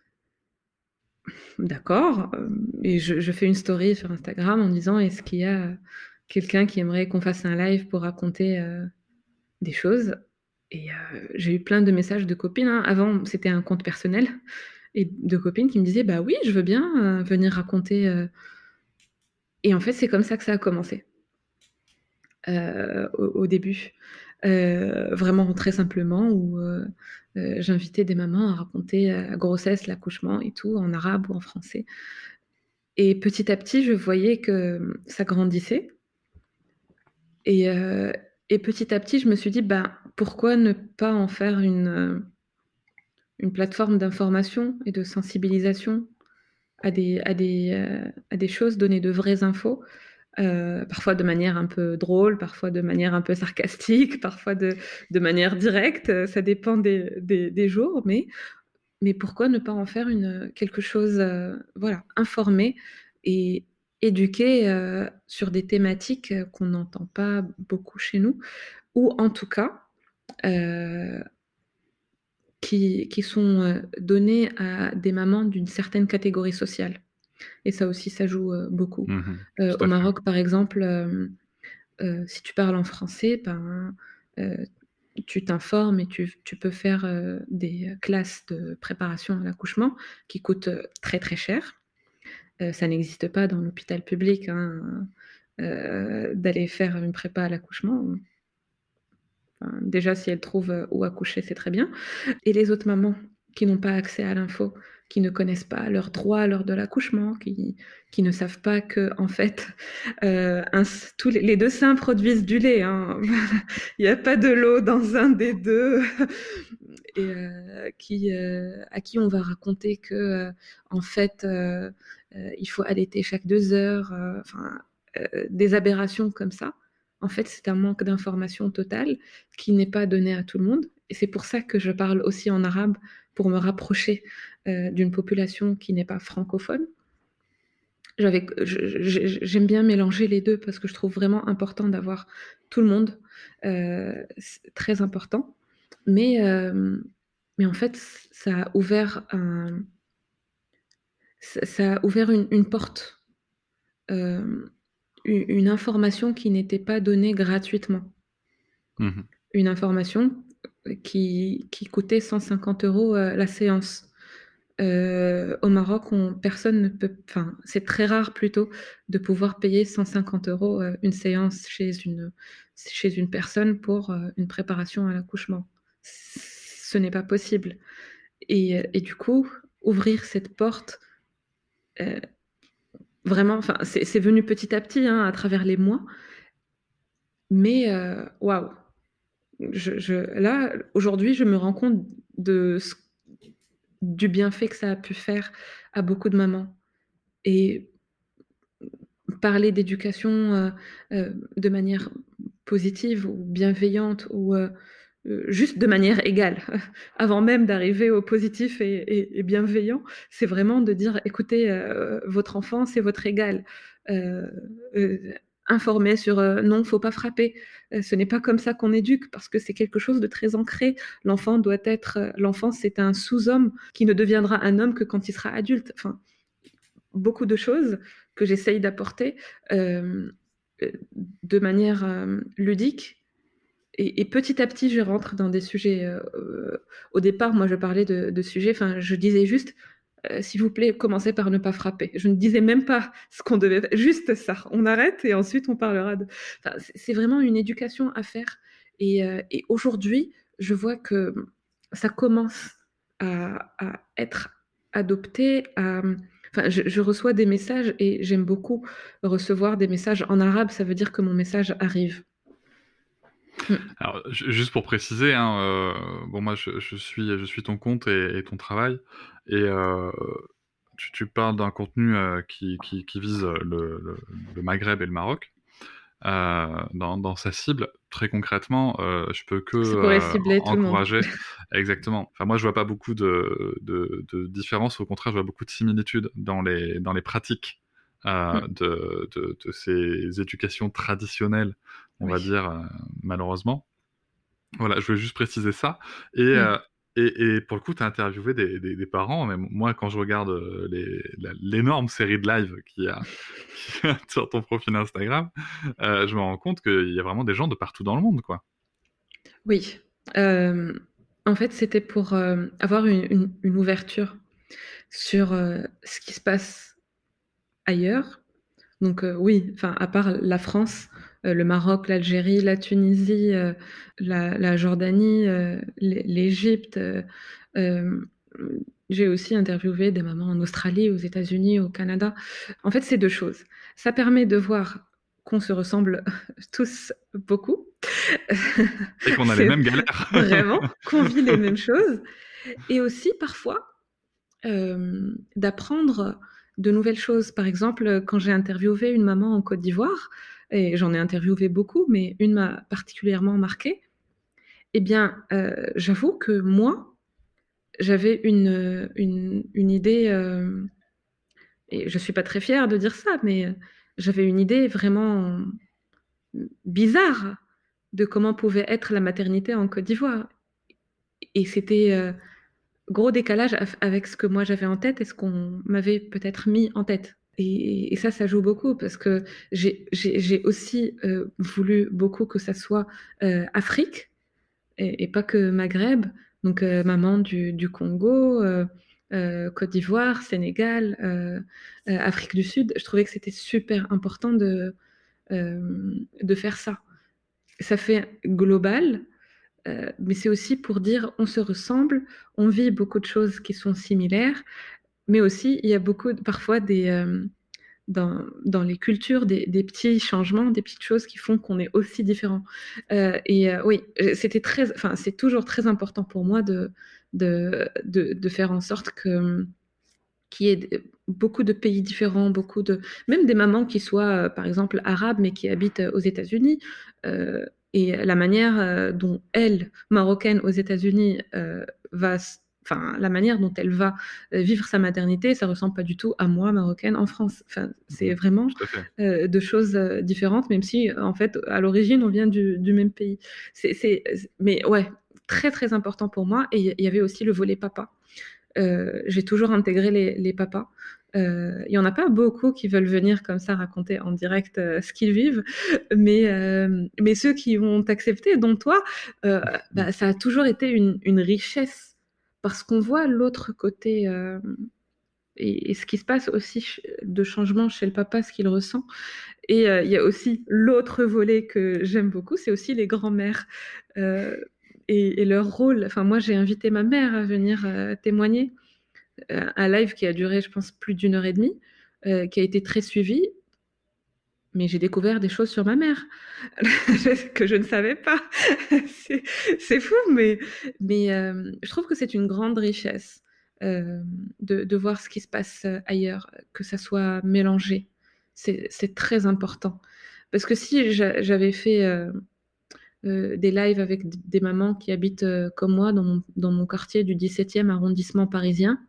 D'accord. euh, Et je, je fais une story sur Instagram en disant, est-ce qu'il y a quelqu'un qui aimerait qu'on fasse un live pour raconter euh, des choses? Et euh, j'ai eu plein de messages de copines, hein. Avant, c'était un compte personnel. Et de copines qui me disaient, bah oui, je veux bien euh, venir raconter. euh. Et en fait, c'est comme ça que ça a commencé euh, au, au début. Euh, vraiment très simplement, où euh, euh, j'invitais des mamans à raconter euh, la grossesse, l'accouchement et tout, en arabe ou en français. Et petit à petit, je voyais que ça grandissait. Et, euh, et petit à petit, je me suis dit, bah, pourquoi ne pas en faire une, euh, une plateforme d'information et de sensibilisation à des, à des, euh, à des choses, donner de vraies infos, euh, parfois de manière un peu drôle, parfois de manière un peu sarcastique, parfois de, de manière directe, euh, ça dépend des, des, des jours, mais, mais pourquoi ne pas en faire une, quelque chose, euh, voilà, informé et éduqué euh, sur des thématiques euh, qu'on n'entend pas beaucoup chez nous, ou en tout cas euh, qui, qui sont euh, données à des mamans d'une certaine catégorie sociale. Et ça aussi, ça joue euh, beaucoup. Mhm, Euh, tout au à fait. Maroc, par exemple, euh, euh, si tu parles en français, ben, euh, tu t'informes et tu, tu peux faire euh, des classes de préparation à l'accouchement qui coûtent euh, très très cher. Euh, ça n'existe pas dans l'hôpital public, hein, euh, d'aller faire une prépa à l'accouchement. Enfin, déjà, si elles trouvent euh, où accoucher, c'est très bien. Et les autres mamans qui n'ont pas accès à l'info, qui ne connaissent pas leurs droits lors de l'accouchement, qui, qui ne savent pas que, en fait, euh, un, tous les, les deux seins produisent du lait. Hein. Il n'y a pas de l'eau dans un des deux. Et euh, qui, euh, à qui on va raconter que, euh, en fait, euh, euh, il faut allaiter chaque deux heures. euh, Enfin, euh, des aberrations comme ça. En fait, c'est un manque d'information totale qui n'est pas donné à tout le monde. Et c'est pour ça que je parle aussi en arabe, pour me rapprocher euh, d'une population qui n'est pas francophone. J'avais, je- je- j'aime bien mélanger les deux parce que je trouve vraiment important d'avoir tout le monde. Euh, c'est très important. Mais, euh, mais en fait, ça a ouvert, un, ça, ça a ouvert une, une porte, euh, une, une information qui n'était pas donnée gratuitement. Mhm. Une information qui, qui coûtait cent cinquante euros euh, la séance. Euh, au Maroc, on, personne ne peut, enfin, c'est très rare plutôt de pouvoir payer cent cinquante euros euh, une séance chez une, chez une personne pour euh, une préparation à l'accouchement. Ce n'est pas possible. Et, et du coup, ouvrir cette porte, euh, vraiment, enfin, c'est, c'est venu petit à petit, hein, à travers les mois. Mais euh, waouh, je, je, là, aujourd'hui, je me rends compte de ce- du bienfait que ça a pu faire à beaucoup de mamans. Et parler d'éducation euh, euh, de manière positive ou bienveillante ou euh, euh, juste de manière égale, avant même d'arriver au positif et, et, et bienveillant, c'est vraiment de dire, écoutez, euh, votre enfant, c'est votre égal. Euh, euh, informer sur euh, non, faut pas frapper. Euh, ce n'est pas comme ça qu'on éduque, parce que c'est quelque chose de très ancré. L'enfant doit être, euh, l'enfant, c'est un sous-homme qui ne deviendra un homme que quand il sera adulte. Enfin, beaucoup de choses que j'essaye d'apporter euh, de manière euh, ludique. Et, et petit à petit, je rentre dans des sujets. Euh, euh, au départ, moi, je parlais de, de sujets. Enfin, je disais juste, euh, s'il vous plaît, commencez par ne pas frapper. Je ne disais même pas ce qu'on devait faire. Juste ça. On arrête et ensuite on parlera de. Enfin, c'est, c'est vraiment une éducation à faire. Et, euh, et aujourd'hui, je vois que ça commence à, à être adopté. À... Enfin, je, je reçois des messages et j'aime beaucoup recevoir des messages en arabe. Ça veut dire que mon message arrive. Alors, juste pour préciser, hein, euh, bon, moi, je, je, suis, je suis ton compte et, et ton travail, et euh, tu, tu parles d'un contenu euh, qui, qui, qui vise le, le, le Maghreb et le Maroc. Euh, dans, dans sa cible, très concrètement, euh, je peux que euh, encourager. Exactement. Enfin, moi, je vois pas beaucoup de, de, de différences. Au contraire, je vois beaucoup de similitudes dans les, dans les pratiques euh, mm. de, de, de ces éducations traditionnelles, on oui. va dire, euh, malheureusement. Voilà, je voulais juste préciser ça. Et, mm. euh, et, et pour le coup, tu as interviewé des, des, des parents. Mais moi, quand je regarde les, la, l'énorme série de live qu'il y a, qu'il y a sur ton profil Instagram, euh, je me rends compte qu'il y a vraiment des gens de partout dans le monde, quoi. Oui. Euh, en fait, c'était pour euh, avoir une, une, une ouverture sur euh, ce qui se passe ailleurs. Donc euh, oui, enfin à part la France, euh, le Maroc, l'Algérie, la Tunisie, euh, la, la Jordanie, euh, l'Égypte. Euh, euh, j'ai aussi interviewé des mamans en Australie, aux États-Unis, au Canada. En fait, c'est deux choses. Ça permet de voir qu'on se ressemble tous beaucoup. Et qu'on a les mêmes galères. Vraiment, qu'on vit les mêmes choses. Et aussi, parfois, euh, d'apprendre de nouvelles choses. Par exemple, quand j'ai interviewé une maman en Côte d'Ivoire, et j'en ai interviewé beaucoup, mais une m'a particulièrement marquée, eh bien, euh, j'avoue que moi, j'avais une, une, une idée, euh, et je ne suis pas très fière de dire ça, mais j'avais une idée vraiment bizarre de comment pouvait être la maternité en Côte d'Ivoire. Et c'était... Euh, gros décalage avec ce que moi j'avais en tête et ce qu'on m'avait peut-être mis en tête. Et, et ça, ça joue beaucoup parce que j'ai, j'ai, j'ai aussi euh, voulu beaucoup que ça soit euh, Afrique et, et pas que Maghreb. Donc euh, maman du, du Congo, euh, euh, Côte d'Ivoire, Sénégal, euh, euh, Afrique du Sud. Je trouvais que c'était super important de, euh, de faire ça. Ça fait global. Euh, mais c'est aussi pour dire on se ressemble, on vit beaucoup de choses qui sont similaires, mais aussi il y a beaucoup, parfois des, euh, dans, dans les cultures, des, des petits changements, des petites choses qui font qu'on est aussi différents. Euh, et euh, oui, c'était très, enfin, c'est toujours très important pour moi de, de, de, de faire en sorte que qu'il y ait beaucoup de pays différents, beaucoup de, même des mamans qui soient, euh, par exemple, arabes, mais qui habitent aux États-Unis. Euh, et la manière euh, dont elle, marocaine aux États-Unis, euh, va, enfin, la manière dont elle va euh, vivre sa maternité, ça ressemble pas du tout à moi, marocaine, en France. Enfin, c'est vraiment euh, deux choses euh, différentes, même si, en fait, à l'origine, on vient du, du même pays. C'est, c'est, mais ouais, très, très important pour moi. Et il y avait aussi le volet papa. Euh, j'ai toujours intégré les, les papas. Il euh, n'y en a pas beaucoup qui veulent venir comme ça raconter en direct euh, ce qu'ils vivent, mais, euh, mais ceux qui vont t'accepter, dont toi, euh, bah, ça a toujours été une, une richesse, parce qu'on voit l'autre côté euh, et, et ce qui se passe aussi de changement chez le papa, ce qu'il ressent. Et il euh, y a aussi l'autre volet que j'aime beaucoup, c'est aussi les grands-mères. Euh, Et, et leur rôle. Enfin, moi, j'ai invité ma mère à venir euh, témoigner. Euh, un live qui a duré, je pense, plus d'une heure et demie, euh, qui a été très suivi. Mais j'ai découvert des choses sur ma mère que je ne savais pas. c'est, c'est fou, mais, mais euh, je trouve que c'est une grande richesse euh, de, de voir ce qui se passe ailleurs, que ça soit mélangé. C'est, c'est très important. Parce que si j'a, j'avais fait... Euh, euh, des lives avec d- des mamans qui habitent euh, comme moi dans mon, dans mon quartier du dix-septième arrondissement parisien.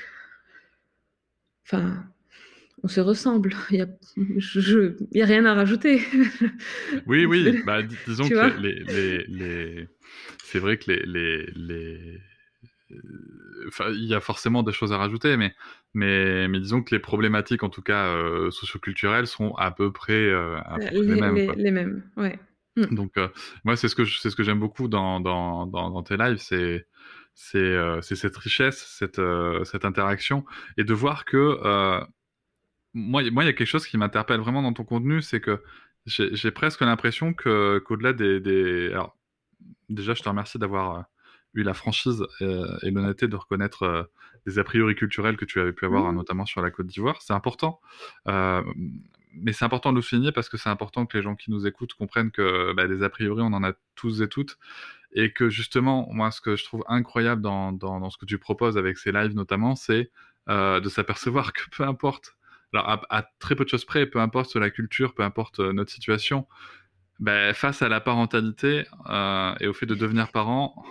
Enfin, on se ressemble. Il y a, je, je- il y a rien à rajouter. Oui, oui, bah, dis- disons Tu que vois? les, les, les, les- c'est vrai que les, les, les... euh, Enfin, il y a forcément des choses à rajouter, mais, mais, mais disons que les problématiques, en tout cas euh, socioculturelles, sont à peu près, euh, à peu près les Les, mêmes, les, quoi. les mêmes, ouais. Mm. Donc, euh, moi, c'est ce que je- c'est ce que j'aime beaucoup dans, dans, dans, dans tes lives, c'est c'est euh, c'est cette richesse, cette, euh, cette interaction, et de voir que euh, moi, moi, il y a quelque chose qui m'interpelle vraiment dans ton contenu, c'est que j'ai j'ai presque l'impression que qu'au-delà des, des... Alors, déjà, je te remercie d'avoir euh, eu la franchise euh, et l'honnêteté de reconnaître euh, des a priori culturels que tu avais pu avoir, hein, Mm. notamment sur la Côte d'Ivoire. C'est important. Euh, mais c'est important de le souligner parce que c'est important que les gens qui nous écoutent comprennent que bah, des a priori, on en a tous et toutes. Et que justement, moi, ce que je trouve incroyable dans, dans, dans ce que tu proposes avec ces lives notamment, c'est euh, de s'apercevoir que peu importe, alors à, à très peu de choses près, peu importe la culture, peu importe euh, notre situation, ben, face à la parentalité euh, et au fait de devenir parent,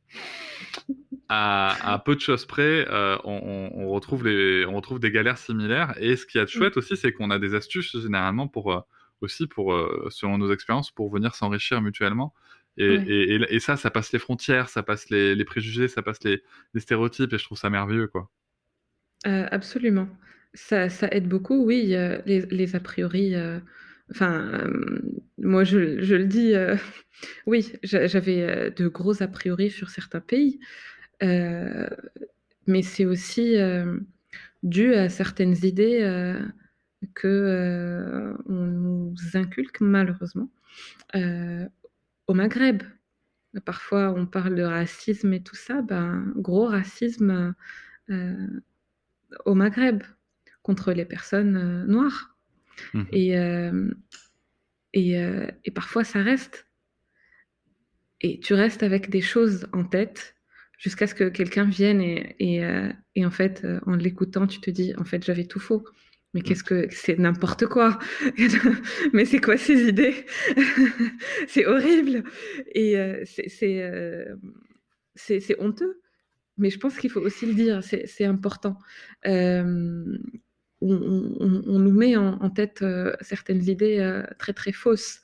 à, à peu de choses près, euh, on, on, on retrouve les, on retrouve des galères similaires. Et ce qui est Mm. chouette aussi, c'est qu'on a des astuces généralement pour euh, aussi pour euh, selon nos expériences pour venir s'enrichir mutuellement. Et, Ouais. et, et, et ça, ça passe les frontières, ça passe les, les préjugés, ça passe les, les stéréotypes. Et je trouve ça merveilleux, quoi. Euh, absolument. Ça, ça aide beaucoup, oui, euh, les, les a priori. euh, Enfin, euh, moi, je, je le dis, euh, oui, j'a- j'avais euh, de gros a priori sur certains pays, euh, mais c'est aussi euh, dû à certaines idées euh, que euh, on nous inculque malheureusement euh, au Maghreb. Parfois, on parle de racisme et tout ça, ben, gros racisme euh, au Maghreb contre les personnes euh, noires. Mhm. Et, euh, et, euh, et parfois, ça reste. Et tu restes avec des choses en tête jusqu'à ce que quelqu'un vienne et, et, euh, et en fait, euh, en l'écoutant, tu te dis, en fait, j'avais tout faux. Mais qu'est-ce que c'est n'importe quoi. Mais c'est quoi ces idées? C'est horrible. Et euh, c'est c'est, euh, c'est c'est honteux. Mais je pense qu'il faut aussi le dire, c'est c'est important. Euh, on, on- on nous met en, en tête euh, certaines idées euh, très très fausses.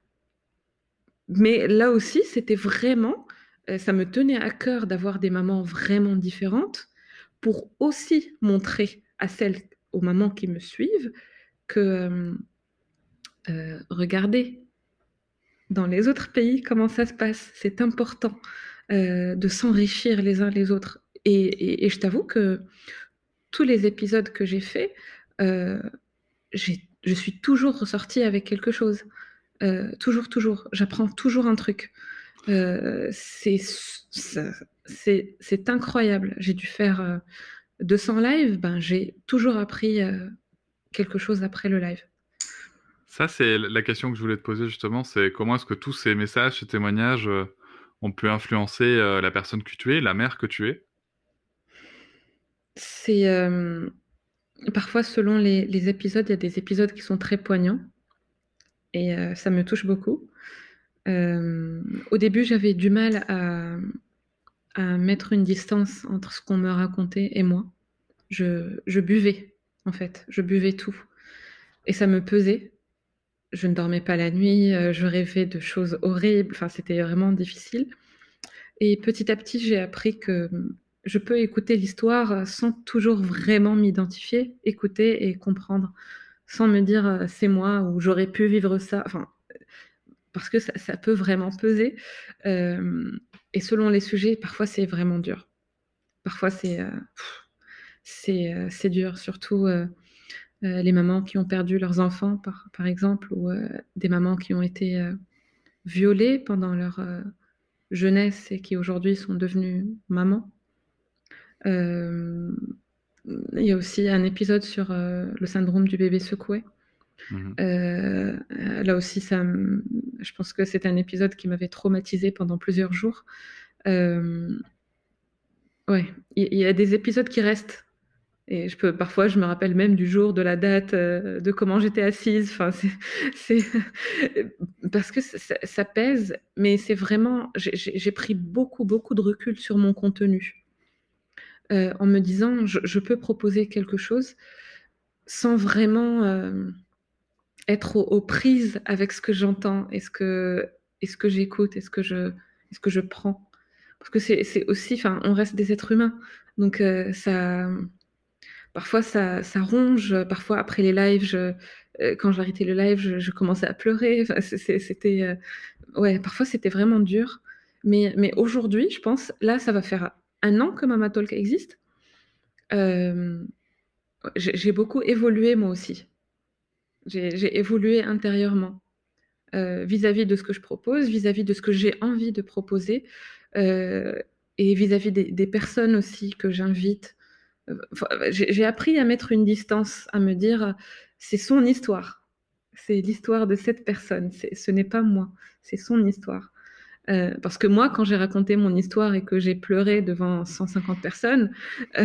Mais là aussi, c'était vraiment, euh, ça me tenait à cœur d'avoir des mamans vraiment différentes pour aussi montrer à celles, aux mamans qui me suivent, que euh, euh, regardez, dans les autres pays, comment ça se passe. C'est important euh, de s'enrichir les uns les autres. Et, et- et je t'avoue que tous les épisodes que j'ai faits, euh, j'ai- je suis toujours ressortie avec quelque chose. Euh, toujours, toujours. J'apprends toujours un truc. Euh, c'est, ça- c'est, c'est incroyable. J'ai dû faire euh, deux cents lives. Ben, j'ai toujours appris euh, quelque chose après le live. Ça, c'est la question que je voulais te poser justement, c'est comment est-ce que tous ces messages, ces témoignages euh, ont pu influencer euh, la personne que tu es, la mère que tu es? C'est euh, parfois selon les, les épisodes, il y a des épisodes qui sont très poignants et euh, ça me touche beaucoup. Euh, au début, j'avais du mal à, à mettre une distance entre ce qu'on me racontait et moi. Je, je buvais, en fait, je buvais tout. Et ça me pesait. Je ne dormais pas la nuit, euh, je rêvais de choses horribles, enfin, c'était vraiment difficile. Et petit à petit, j'ai appris que je peux écouter l'histoire sans toujours vraiment m'identifier, écouter et comprendre, sans me dire euh, c'est moi ou j'aurais pu vivre ça. Enfin, parce que ça, ça peut vraiment peser. Euh, et selon les sujets, parfois c'est vraiment dur. Parfois c'est euh, c'est euh, c'est dur, surtout euh, euh, les mamans qui ont perdu leurs enfants, par, par exemple, ou euh, des mamans qui ont été euh, violées pendant leur euh, jeunesse et qui aujourd'hui sont devenues mamans. Euh, il y a aussi un épisode sur euh, le syndrome du bébé secoué. Mhm. Euh, là aussi, ça, je pense que c'est un épisode qui m'avait traumatisée pendant plusieurs jours. Euh, ouais, il y, y a des épisodes qui restent Et je peux, parfois, je me rappelle même du jour, de la date, euh, de comment j'étais assise. Enfin, c'est, c'est parce que ça, ça pèse, mais c'est vraiment, j'ai, j'ai j'ai pris beaucoup, beaucoup de recul sur mon contenu, euh, en me disant, je, je peux proposer quelque chose sans vraiment euh, être aux, aux prises avec ce que j'entends et ce que, et ce que j'écoute et ce que je, et ce que je prends. Parce que c'est, c'est aussi, enfin, on reste des êtres humains, donc euh, ça. Parfois, ça, ça ronge. Parfois, après les lives, je, euh, quand j'arrêtais le live, je, je commençais à pleurer. Enfin, c'est- c'est- c'était, euh, ouais, parfois, c'était vraiment dur. Mais, mais aujourd'hui, je pense, là, ça va faire un an que Mama Talk existe. Euh, j'ai j'ai beaucoup évolué, moi aussi. J'ai j'ai évolué intérieurement, euh, vis-à-vis de ce que je propose, vis-à-vis de ce que j'ai envie de proposer, euh, et vis-à-vis des, des personnes aussi que j'invite. Enfin, j'ai j'ai appris à mettre une distance, à me dire, c'est son histoire. C'est l'histoire de cette personne. C'est- Ce n'est pas moi. C'est son histoire. Euh, parce que moi, quand j'ai raconté mon histoire et que j'ai pleuré devant cent cinquante personnes, euh,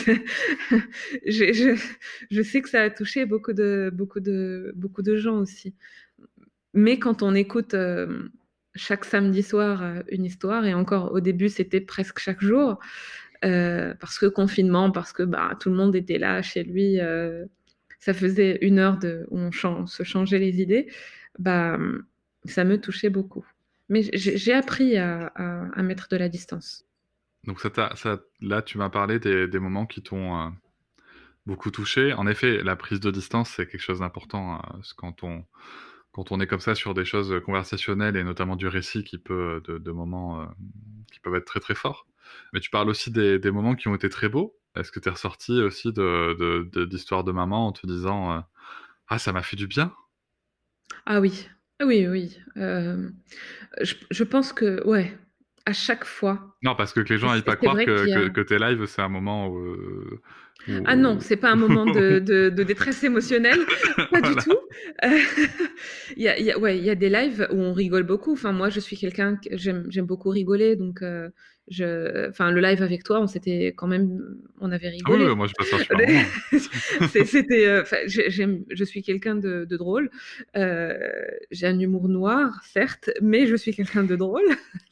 j'ai- je, je sais que ça a touché beaucoup de, beaucoup de, beaucoup de gens aussi. Mais quand on écoute euh, chaque samedi soir euh, une histoire, et encore au début, c'était presque chaque jour, euh, parce que confinement, parce que bah, tout le monde était là chez lui, euh, ça faisait une heure de, où on chan- se changeait les idées, bah, ça me touchait beaucoup. Mais j'ai j'ai appris à, à- à mettre de la distance. Donc ça t'a- ça, là, tu m'as parlé des, des moments qui t'ont euh, beaucoup touché. En effet, la prise de distance, c'est quelque chose d'important, hein, parce que quand on, quand on est comme ça sur des choses conversationnelles et notamment du récit qui peut, de, de moments euh, qui peuvent être très très forts. Mais tu parles aussi des, des moments qui ont été très beaux. Est-ce que tu es ressorti aussi de, de, de- d'histoires de maman en te disant euh, ah, ça m'a fait du bien? Ah oui, ah oui, oui. Euh, je, je pense que, ouais, à chaque fois, Non, parce que que les gens et n'aillent c'est pas c'est croire vrai que, qu'il y que, a... que tes lives, c'est un moment où, euh, Ah non, où- c'est pas un moment de, de, de détresse émotionnelle, pas du Voilà. tout. Euh, il y a, il y a- ouais, il y a des lives où on rigole beaucoup. Enfin, moi, je suis quelqu'un que j'aime, j'aime beaucoup rigoler, donc euh, je, enfin, le live avec toi, on s'était quand même, on avait Ah oui, oui, rigolé. moi je passe un super moment. C'est- C'était, euh, enfin, j'ai- j'aime, je suis quelqu'un de, de drôle. Euh, j'ai un humour noir, certes, mais je suis quelqu'un de drôle.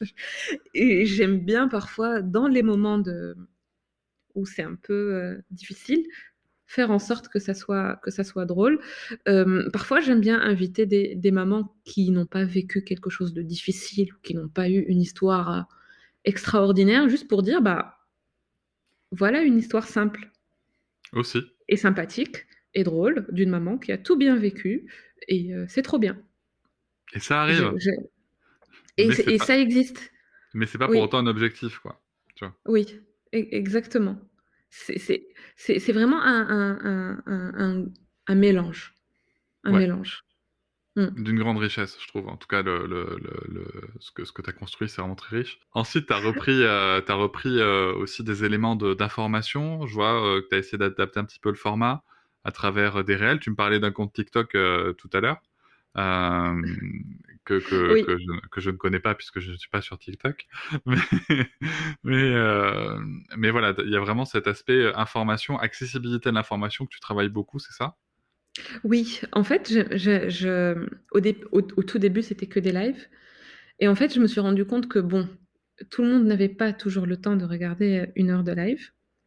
Et j'aime bien parfois, dans les moments de, où c'est un peu euh, difficile, faire en sorte que ça soit, que ça soit drôle. Euh, parfois, j'aime bien inviter des, des mamans qui n'ont pas vécu quelque chose de difficile, ou qui n'ont pas eu une histoire euh, extraordinaire, juste pour dire, bah, voilà une histoire simple Aussi. et sympathique et drôle d'une maman qui a tout bien vécu, et euh, c'est trop bien. Et ça Je- arrive. je- Et, Mais c'est- c'est et pas, ça existe. mais c'est pas pour Oui, autant un objectif, quoi. Tu vois. oui, e- exactement. C'est c'est- c'est- c'est vraiment un, un, un, un, un- un mélange. Un Ouais. mélange. Mm. D'une grande richesse, je trouve. En tout cas, le, le, le, le- ce que, ce que tu as construit, c'est vraiment très riche. Ensuite, tu as repris, euh, t'as repris euh, aussi des éléments de, d'information. Je vois euh, que tu as essayé d'adapter un petit peu le format à travers euh, des réels. Tu me parlais d'un compte TikTok euh, tout à l'heure, euh, que, que, Oui, que, je, que je ne connais pas puisque je ne suis pas sur TikTok. Mais, mais, euh, mais voilà, il y a vraiment cet aspect euh, information, accessibilité de l'information que tu travailles beaucoup, c'est ça? oui. En fait, je, je- je- au, dé- au- au tout début, c'était que des lives. Et en fait, je me suis rendu compte que, bon, tout le monde n'avait pas toujours le temps de regarder une heure de live.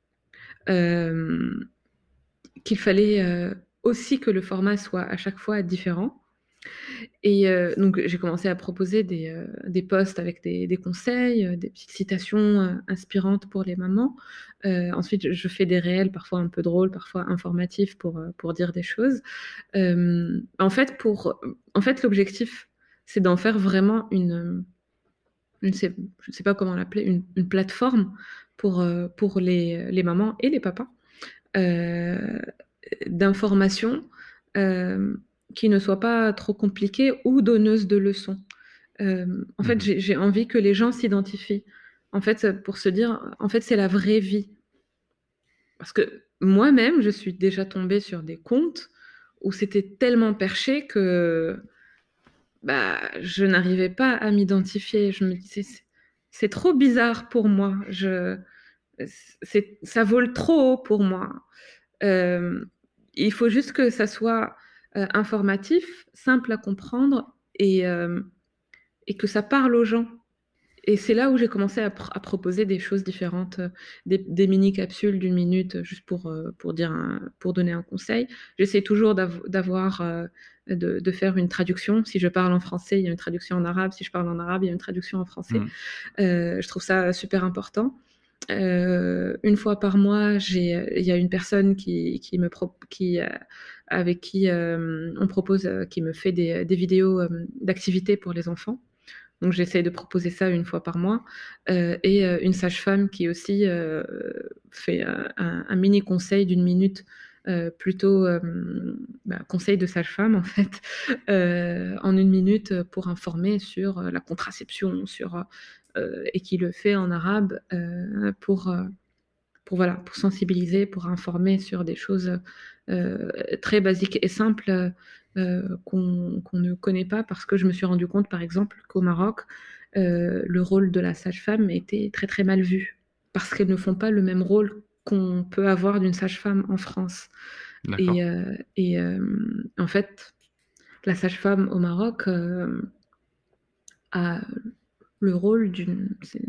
Euh, qu'il fallait euh, aussi que le format soit à chaque fois différent. Et euh, donc, j'ai commencé à proposer des, euh, des posts avec des, des conseils, euh, des petites citations euh, inspirantes pour les mamans. Euh, ensuite, je fais des réels, parfois un peu drôles, parfois informatifs pour, euh, pour dire des choses. Euh, en fait, pour, en fait, l'objectif, c'est d'en faire vraiment une, je ne sais, je ne sais pas comment l'appeler, une, une plateforme pour, euh, pour les, les mamans et les papas, euh, d'informations euh, qui ne soient pas trop compliquées ou donneuses de leçons. Euh, en fait, Mhm. j'ai j'ai envie que les gens s'identifient. En fait, pour se dire, en fait, c'est la vraie vie. Parce que moi-même, je suis déjà tombée sur des comptes où c'était tellement perché que bah, je n'arrivais pas à m'identifier. Je me disais, c'est c'est trop bizarre pour moi. Je, c'est, ça vole trop haut pour moi. Euh, il faut juste que ça soit euh, informatif, simple à comprendre et, euh, et que ça parle aux gens. Et c'est là où j'ai commencé à, pr- à proposer des choses différentes, euh, des, des mini-capsules d'une minute, euh, juste pour, euh, pour, dire un- pour donner un conseil. J'essaie toujours d'av- d'avoir, euh, de, de faire une traduction. Si je parle en français, il y a une traduction en arabe. Si je parle en arabe, il y a une traduction en français. Mm. Euh, je trouve ça super important. Euh, une fois par mois, j'ai, il y a une personne qui, qui me pro- qui, euh, avec qui euh, on propose, euh, qui me fait des, des vidéos euh, d'activités pour les enfants. Donc j'essaye de proposer ça une fois par mois. Euh, et euh, une sage-femme qui aussi euh, fait un, un mini conseil d'une minute, euh, plutôt euh, bah, conseil de sage-femme en fait, euh, en une minute pour informer sur la contraception, sur, euh, et qui le fait en arabe euh, pour, euh, pour, voilà, pour sensibiliser, pour informer sur des choses euh, très basiques et simples euh, qu'on qu'on ne connaît pas, parce que je me suis rendu compte, par exemple, qu'au Maroc, euh, le rôle de la sage-femme était très très mal vu, parce qu'elles ne font pas le même rôle qu'on peut avoir d'une sage-femme en France. D'accord. Et, euh, et euh, en fait, la sage-femme au Maroc euh, a le rôle d'une... c'est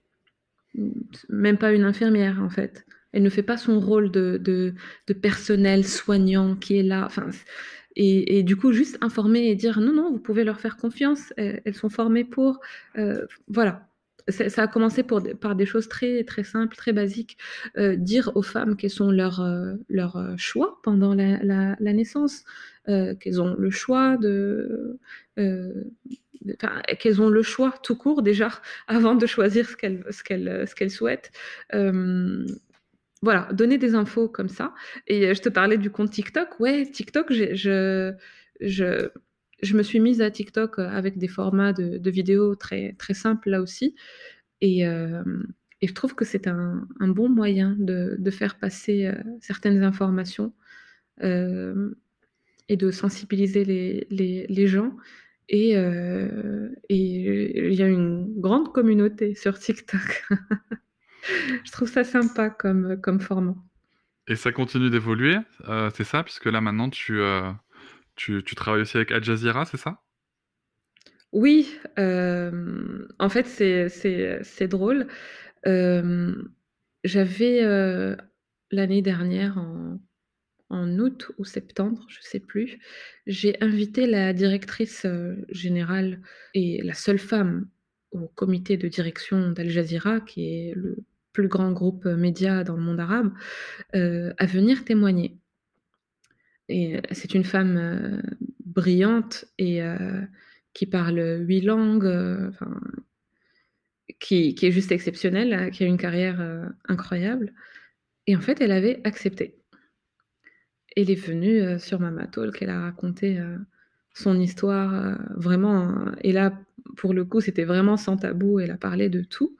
même pas une infirmière en fait. Elle ne fait pas son rôle de, de, de personnel soignant qui est là. Enfin, et, et du coup, juste informer et dire non, non, vous pouvez leur faire confiance. Elles, elles sont formées pour. Euh, voilà. Ça, ça a commencé pour, par des choses très, très simples, très basiques. Euh, dire aux femmes quels sont leurs euh, leurs choix pendant la, la, la naissance, euh, qu'elles ont le choix de. Euh, Enfin, qu'elles ont le choix tout court déjà avant de choisir ce qu'elles ce qu'elles ce qu'elles souhaitent. Euh, voilà, donner des infos comme ça. Et je te parlais du compte TikTok. Ouais, TikTok, j'ai- je, je, je me suis mise à TikTok avec des formats de, de vidéos très, très simples là aussi. Et, euh, et je trouve que c'est un, un bon moyen de, de faire passer euh, certaines informations euh, et de sensibiliser les, les, les gens. Et euh, et il y a une grande communauté sur TikTok. Je trouve ça sympa comme, comme format. Et ça continue d'évoluer, euh, c'est ça, puisque là maintenant tu, euh, tu, tu travailles aussi avec Al Jazeera, c'est ça? Oui, euh, en fait, c'est, c'est, c'est drôle. Euh, j'avais euh, l'année dernière, en, en août ou septembre, je sais plus, j'ai invité la directrice euh, générale et la seule femme au comité de direction d'Al Jazeera, qui est le plus grand groupe média dans le monde arabe, euh, à venir témoigner. Et euh, c'est une femme euh, brillante et euh, qui parle huit langues, euh, enfin, qui, qui est juste exceptionnelle, euh, qui a une carrière euh, incroyable. Et en fait, elle avait accepté. Elle est venue euh, sur Mama Talk, elle a raconté euh, son histoire euh, vraiment. euh, et là, pour le coup, c'était vraiment sans tabou, elle a parlé de tout.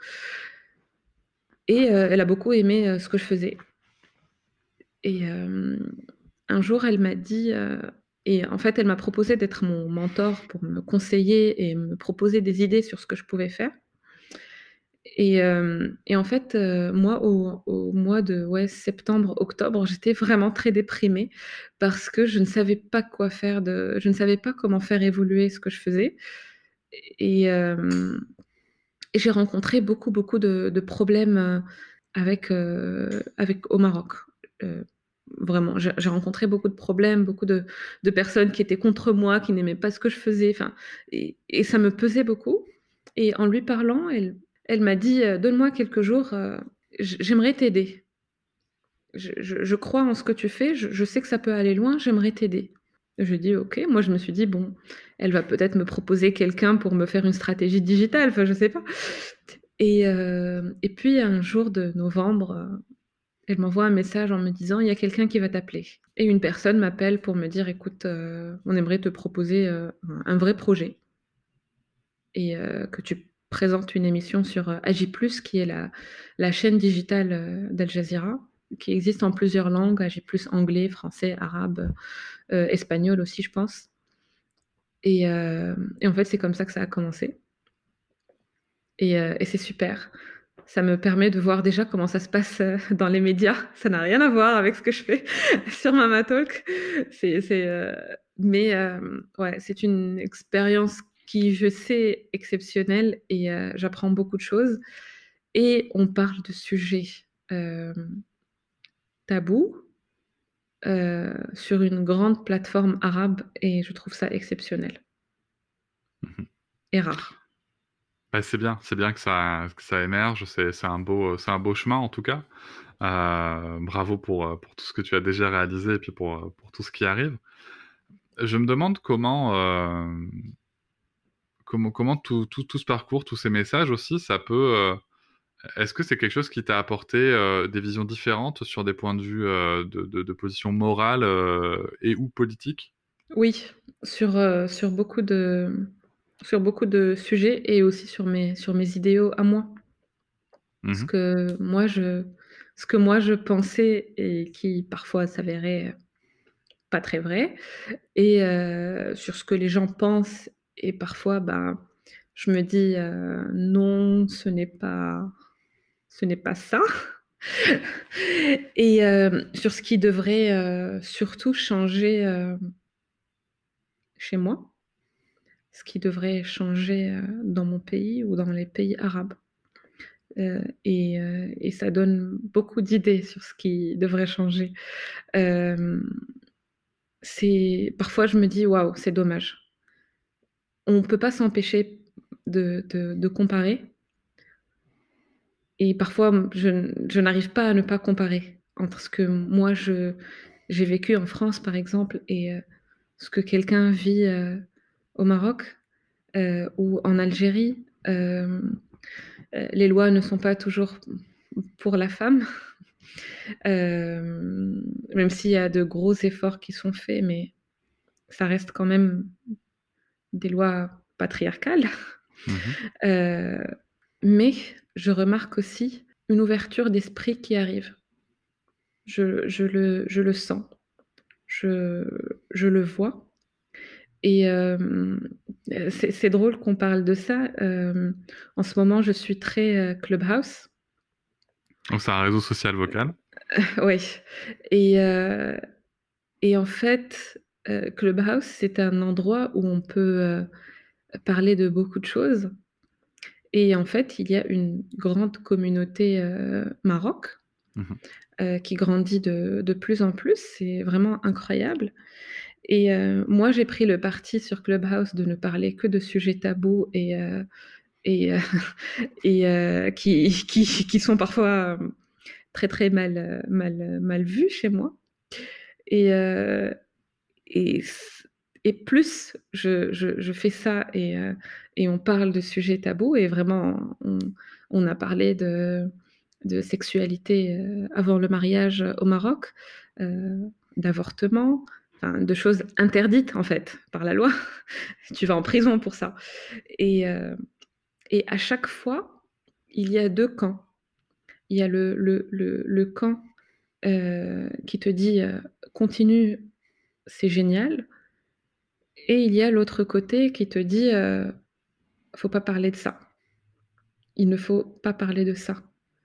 Et euh, elle a beaucoup aimé euh, ce que je faisais. Et euh, un jour, elle m'a dit, euh, et en fait, elle m'a proposé d'être mon mentor pour me conseiller et me proposer des idées sur ce que je pouvais faire. Et, euh, et en fait, euh, moi, au, au mois de ouais, septembre, octobre, j'étais vraiment très déprimée parce que je ne savais pas quoi faire, de, je ne savais pas comment faire évoluer ce que je faisais. Et, euh, et j'ai rencontré beaucoup, beaucoup de, de problèmes euh, avec, euh, avec au Maroc. Euh, Vraiment, j'ai j'ai rencontré beaucoup de problèmes, beaucoup de, de personnes qui étaient contre moi, qui n'aimaient pas ce que je faisais. Enfin, et, et ça me pesait beaucoup. Et en lui parlant, elle, elle m'a dit euh, donne-moi quelques jours, euh, j- j'aimerais t'aider. Je, je- je crois en ce que tu fais, je, je sais que ça peut aller loin, j'aimerais t'aider. Je dis ok. Moi, je me suis dit bon, elle va peut-être me proposer quelqu'un pour me faire une stratégie digitale, enfin, je sais pas. Et, euh, et puis, un jour de novembre, euh, elle m'envoie un message en me disant il y a quelqu'un qui va t'appeler. Et une personne m'appelle pour me dire écoute, euh, on aimerait te proposer euh, un, un vrai projet et euh, que tu présentes une émission sur euh, Agi plus, qui est la, la chaîne digitale euh, d'Al Jazeera, qui existe en plusieurs langues, Agi plus anglais, français, arabe, euh, espagnol aussi, je pense. Et, euh, et en fait, c'est comme ça que ça a commencé. Et, euh, et c'est super. Ça me permet de voir déjà comment ça se passe euh, dans les médias. Ça n'a rien à voir avec ce que je fais sur Mama Talk. C'est, c'est, euh, mais euh, ouais, c'est une expérience qui, je sais, exceptionnelle et euh, j'apprends beaucoup de choses. Et on parle de sujets euh, tabous euh, sur une grande plateforme arabe et je trouve ça exceptionnel Mhm. et rare. Bah, c'est bien, c'est bien que ça, que ça émerge. C'est, c'est un beau, c'est un beau chemin en tout cas. Euh, bravo pour, euh, pour tout ce que tu as déjà réalisé et puis pour, euh, pour tout ce qui arrive. Je me demande comment, euh, comment, comment tout, tout, tout ce parcours, tous ces messages aussi, ça peut. euh, Est-ce que c'est quelque chose qui t'a apporté euh, des visions différentes sur des points de vue euh, de, de, de position morale euh, et ou politique? Oui, sur, euh, sur, beaucoup de, sur beaucoup de sujets et aussi sur mes, sur mes idéaux à moi. Ce Mhm. que moi je, ce que moi je pensais et qui parfois s'avérait pas très vrai, et euh, sur ce que les gens pensent et parfois ben, je me dis euh, non, ce n'est pas, ce n'est pas ça. Et euh, sur ce qui devrait euh, surtout changer euh, chez moi, ce qui devrait changer euh, dans mon pays ou dans les pays arabes. Euh, et, euh, et ça donne beaucoup d'idées sur ce qui devrait changer. Euh, c'est parfois je me dis waouh, c'est dommage. On ne peut pas s'empêcher de, de, de comparer. Et parfois, je, je n'arrive pas à ne pas comparer entre ce que moi je, j'ai vécu en France, par exemple, et euh, ce que quelqu'un vit euh, au Maroc euh, ou en Algérie. Euh, euh, les lois ne sont pas toujours pour la femme, euh, même s'il y a de gros efforts qui sont faits, mais ça reste quand même des lois patriarcales. Mhm. Euh, mais je remarque aussi une ouverture d'esprit qui arrive. Je, je, le, je le sens, je, je le vois. Et euh, c'est, c'est drôle qu'on parle de ça. Euh, en ce moment, je suis très euh, Clubhouse. Donc c'est un réseau social vocal. Oui. Et, euh, et en fait, euh, Clubhouse, c'est un endroit où on peut euh, parler de beaucoup de choses. Et en fait, il y a une grande communauté euh, Maroc Mhm. euh, qui grandit de, de plus en plus. C'est vraiment incroyable. Et euh, moi, j'ai pris le parti sur Clubhouse de ne parler que de sujets tabous et, euh, et, euh, et euh, qui, qui, qui sont parfois euh, très très mal, mal, mal vus chez moi. Et, euh, et, et plus je, je, je fais ça et, euh, et on parle de sujets tabous, et vraiment, on, on a parlé de, de sexualité euh, avant le mariage au Maroc, euh, d'avortement, enfin, de choses interdites en fait par la loi. Tu vas en prison pour ça. Et, euh, et à chaque fois, il y a deux camps. Il y a le, le, le, le camp euh, qui te dit euh, continue, c'est génial. Et il y a l'autre côté qui te dit euh, faut pas parler de ça. Il ne faut pas parler de ça.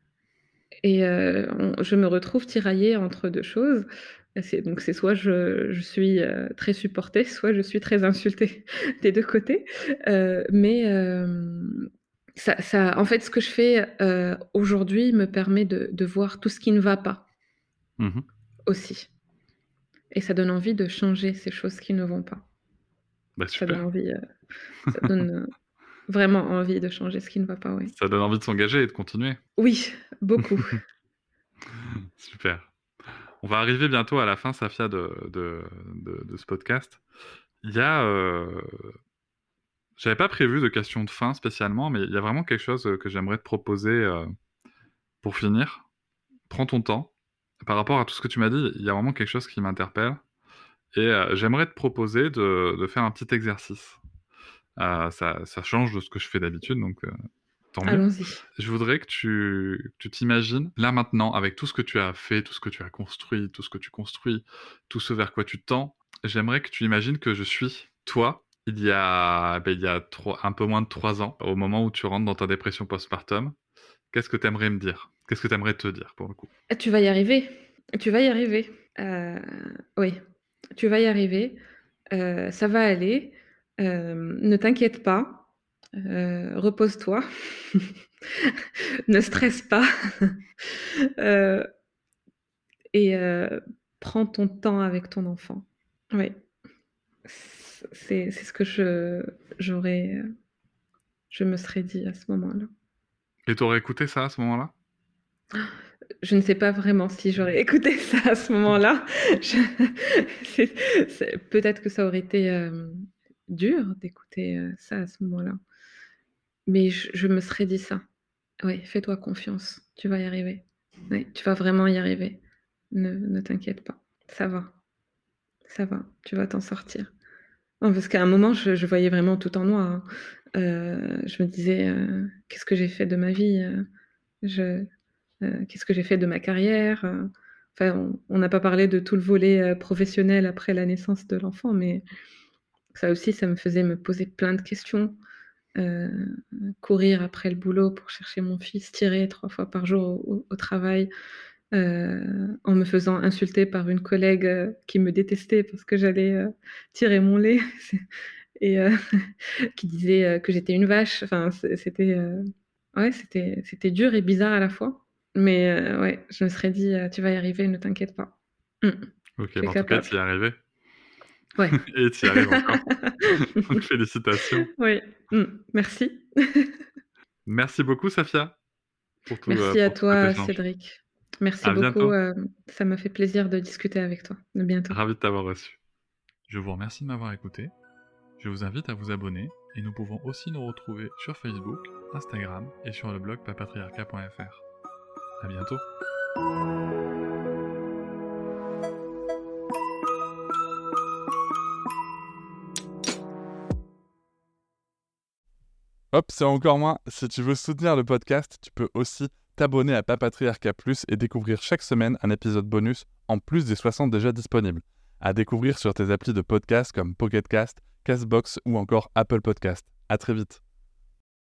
Et euh, on, je me retrouve tiraillée entre deux choses. C'est, donc c'est soit je, je suis euh, très supportée, soit je suis très insultée des deux côtés. Euh, mais euh, ça, ça, en fait, ce que je fais euh, aujourd'hui me permet de, de voir tout ce qui ne va pas Mhm. aussi. Et ça donne envie de changer ces choses qui ne vont pas. Bah, Ça donne super. envie, euh, ça donne euh, vraiment envie de changer ce qui ne va pas, oui. Ça donne envie de s'engager et de continuer. Oui, beaucoup. Super. On va arriver bientôt à la fin, Safia, de, de, de, de ce podcast. Il y a... euh, J'avais pas prévu de questions de fin spécialement, mais il y a vraiment quelque chose que j'aimerais te proposer euh, pour finir. Prends ton temps. Par rapport à tout ce que tu m'as dit, il y a vraiment quelque chose qui m'interpelle. Et euh, j'aimerais te proposer de, de faire un petit exercice. Euh, ça, ça change de ce que je fais d'habitude, donc euh, tant mieux. Allons-y. Je voudrais que tu, que tu t'imagines, là maintenant, avec tout ce que tu as fait, tout ce que tu as construit, tout ce que tu construis, tout ce vers quoi tu tends, j'aimerais que tu imagines que je suis toi, il y a, ben, il y a trois- un peu moins de trois ans, au moment où tu rentres dans ta dépression postpartum, qu'est-ce que tu aimerais me dire? Qu'est-ce que tu aimerais te dire, pour le coup? Tu vas y arriver. Tu vas y arriver. Euh, oui, tu vas y arriver. Euh, ça va aller. Euh, ne t'inquiète pas. Euh, repose-toi. Ne stresse pas. Euh, et euh, prends ton temps avec ton enfant. Oui. C'est, c'est ce que je, j'aurais, je me serais dit à ce moment-là. Et t'aurais écouté ça à ce moment-là? Je ne sais pas vraiment si j'aurais écouté ça à ce moment-là. Je... c'est, c'est... Peut-être que ça aurait été euh, dur d'écouter euh, ça à ce moment-là. Mais je, je me serais dit ça. Oui, fais-toi confiance. Tu vas y arriver. Oui, tu vas vraiment y arriver. Ne, ne t'inquiète pas. Ça va. Ça va. Tu vas t'en sortir. Non, parce qu'à un moment, je, je voyais vraiment tout en noir. Hein. Euh, je me disais, euh, qu'est-ce que j'ai fait de ma vie euh, je, euh, Qu'est-ce que j'ai fait de ma carrière euh, Enfin, on n'a pas parlé de tout le volet euh, professionnel après la naissance de l'enfant, mais ça aussi, ça me faisait me poser plein de questions. Euh, courir après le boulot pour chercher mon fils, tirer trois fois par jour au, au travail, euh, en me faisant insulter par une collègue euh, qui me détestait parce que j'allais euh, tirer mon lait et euh, qui disait euh, que j'étais une vache. Enfin, c'était, euh, ouais, c'était, c'était dur et bizarre à la fois. Mais euh, ouais, je me serais dit, euh, tu vas y arriver, ne t'inquiète pas. Mmh. Ok, bah en tout cas, tu y es arrivé. Ouais. Et tu y arrives encore. Donc, félicitations. Oui, mmh. Merci. Merci beaucoup, Safia. Pour tout, Merci euh, à pour toi, Cédric. Merci à beaucoup. bientôt. Euh, ça m'a fait plaisir de discuter avec toi. À bientôt. Ravi de t'avoir reçu. Je vous remercie de m'avoir écouté. Je vous invite à vous abonner et nous pouvons aussi nous retrouver sur Facebook, Instagram et sur le blog papatriarcat point f r. À bientôt. Hop, c'est encore moins. Si tu veux soutenir le podcast, tu peux aussi t'abonner à Papatriarcat Plus et découvrir chaque semaine un épisode bonus en plus des soixante déjà disponibles. À découvrir sur tes applis de podcast comme Pocket Cast, Castbox ou encore Apple Podcast. À très vite.